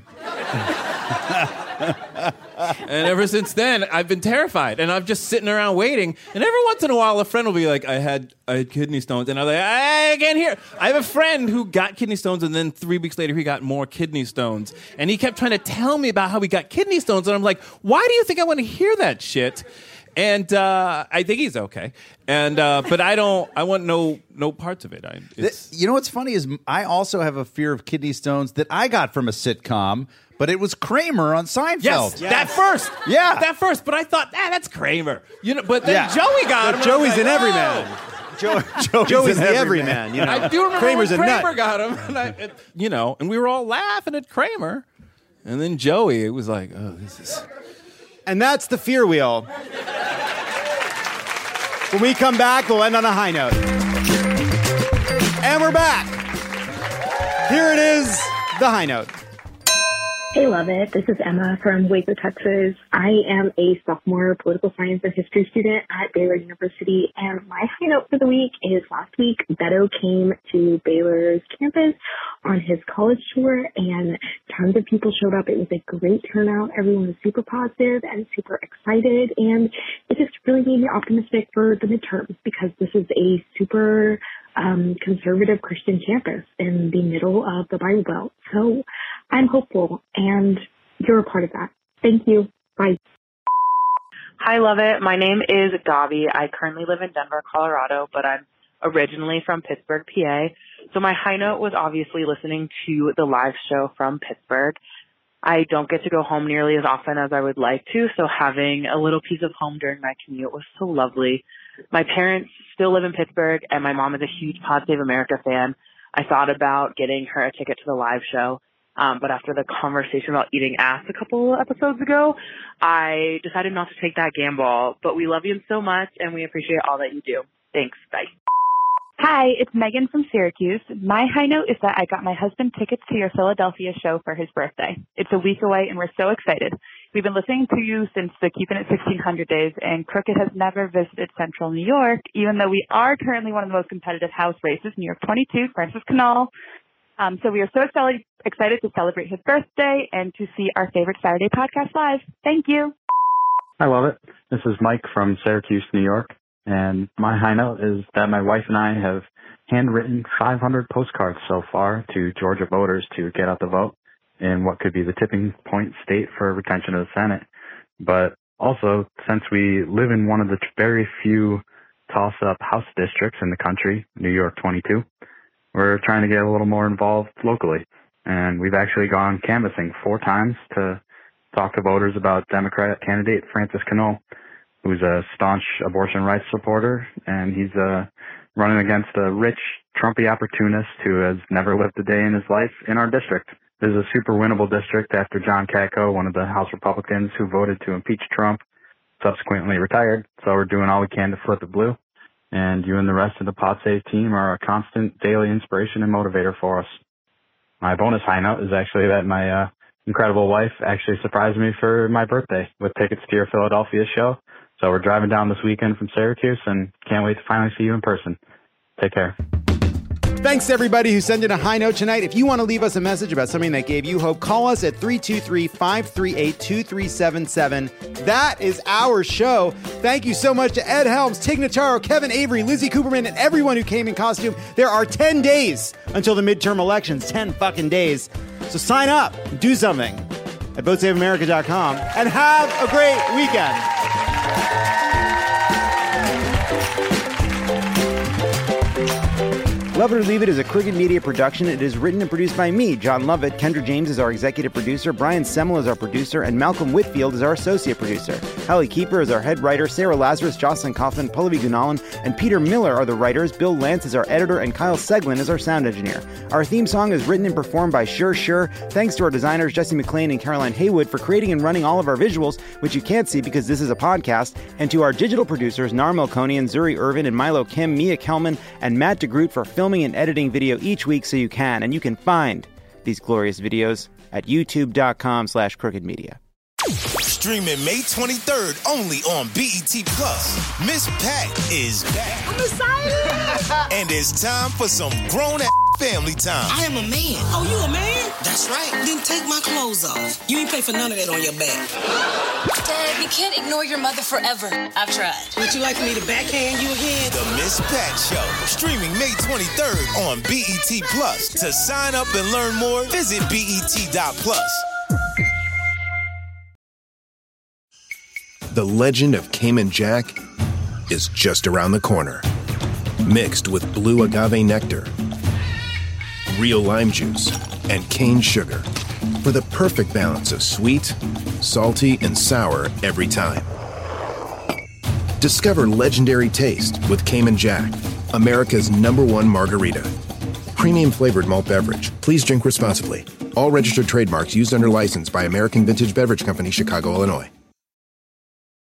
N: And ever since then, I've been terrified, and I'm just sitting around waiting. And every once in a while, a friend will be like, I had kidney stones, and I'm like, I can't hear. I have a friend who got kidney stones, and then 3 weeks later, he got more kidney stones. And he kept trying to tell me about how he got kidney stones, and I'm like, why do you think I want to hear that shit? And I think he's okay. And but I want no parts of it.
M: You know what's funny is I also have a fear of kidney stones that I got from a sitcom, but it was Kramer on Seinfeld.
N: Yes. That first.
M: Yeah.
N: That first. But I thought, that's Kramer. But then Joey got him.
D: Joey's an everyman. Joey's the everyman. You know?
N: I do remember
D: Kramer's
N: when
D: a
N: Kramer
D: nut.
N: got him. And we were all laughing at Kramer. And then Joey, it was like, oh, this is...
D: And that's the Fear Wheel. When we come back, we'll end on a high note. And we're back. Here it is, the high note.
O: Hey, love it. This is Emma from Waco, Texas. I am a sophomore political science and history student at Baylor University, and my high note for the week is last week, Beto came to Baylor's campus on his college tour, and tons of people showed up. It was a great turnout. Everyone was super positive and super excited, and it just really made me optimistic for the midterms because this is a super conservative Christian campus in the middle of the Bible Belt. So I'm hopeful, and you're a part of that. Thank you. Bye.
P: Hi, love it. My name is Gabi. I currently live in Denver, Colorado, but I'm originally from Pittsburgh, PA. So my high note was obviously listening to the live show from Pittsburgh. I don't get to go home nearly as often as I would like to, so having a little piece of home during my commute was so lovely. My parents still live in Pittsburgh, and my mom is a huge Pod Save America fan. I thought about getting her a ticket to the live show, but after the conversation about eating ass a couple episodes ago, I decided not to take that gamble. But we love you so much, and we appreciate all that you do. Thanks. Bye.
Q: Hi, it's Megan from Syracuse. My high note is that I got my husband tickets to your Philadelphia show for his birthday. It's a week away, and we're so excited. We've been listening to you since the Keeping It 1600 days, and Crooked has never visited Central New York, even though we are currently one of the most competitive house races, New York 22, Francis Canal. So we are so excited to celebrate his birthday and to see our favorite Saturday podcast live. Thank you.
R: I love it. This is Mike from Syracuse, New York. And my high note is that my wife and I have handwritten 500 postcards so far to Georgia voters to get out the vote in what could be the tipping point state for retention of the Senate. But also, since we live in one of the very few toss-up House districts in the country, New York 22, we're trying to get a little more involved locally. And we've actually gone canvassing 4 times to talk to voters about Democrat candidate Francis Canal, who's a staunch abortion rights supporter, and he's running against a rich, Trumpy opportunist who has never lived a day in his life in our district. This is a super winnable district after John Katko, one of the House Republicans who voted to impeach Trump, subsequently retired. So we're doing all we can to flip it blue. And you and the rest of the Pod Save team are a constant daily inspiration and motivator for us. My bonus high note is actually that my incredible wife actually surprised me for my birthday with tickets to your Philadelphia show. So we're driving down this weekend from Syracuse and can't wait to finally see you in person. Take care.
D: Thanks to everybody who sent in a high note tonight. If you want to leave us a message about something that gave you hope, call us at 323-538-2377. That is our show. Thank you so much to Ed Helms, Tig Notaro, Kevin Avery, Lizzie Cooperman, and everyone who came in costume. There are 10 days until the midterm elections. 10 fucking days. So sign up, do something at BoatSaveAmerica.com, and have a great weekend. Love It or Leave It is a Crooked Media production. It is written and produced by me, John Lovett. Kendra James is our executive producer. Brian Semmel is our producer. And Malcolm Whitfield is our associate producer. Hallie Keeper is our head writer. Sarah Lazarus, Jocelyn Kaufman, Pallavi Gunalan, and Peter Miller are the writers. Bill Lance is our editor. And Kyle Seglin is our sound engineer. Our theme song is written and performed by Sure Sure. Thanks to our designers, Jesse McLean and Caroline Haywood, for creating and running all of our visuals, which you can't see because this is a podcast. And to our digital producers, Nar Melkonian, Zuri Irvin, and Milo Kim, Mia Kelman, and Matt DeGroot for filming and editing video each week so you can. And you can find these glorious videos at youtube.com/crookedmedia.
A: Streaming May 23rd only on BET Plus. Miss Pat is back.
B: I'm excited.
A: And it's time for some grown-ass family time.
B: I am a man. Oh, you a man? That's right. Then take my clothes off. You ain't pay for none of that on your back.
C: Dad, you can't ignore your mother forever. I've tried.
B: Would you like me to backhand you again?
A: The Miss Pat Show. Streaming May 23rd on BET Plus. To sign up and learn more, visit BET.plus.
J: The legend of Cayman Jack is just around the corner. Mixed with blue agave nectar, real lime juice, and cane sugar for the perfect balance of sweet, salty, and sour every time. Discover legendary taste with Cayman Jack, America's #1 margarita. Premium flavored malt beverage. Please drink responsibly. All registered trademarks used under license by American Vintage Beverage Company, Chicago, Illinois.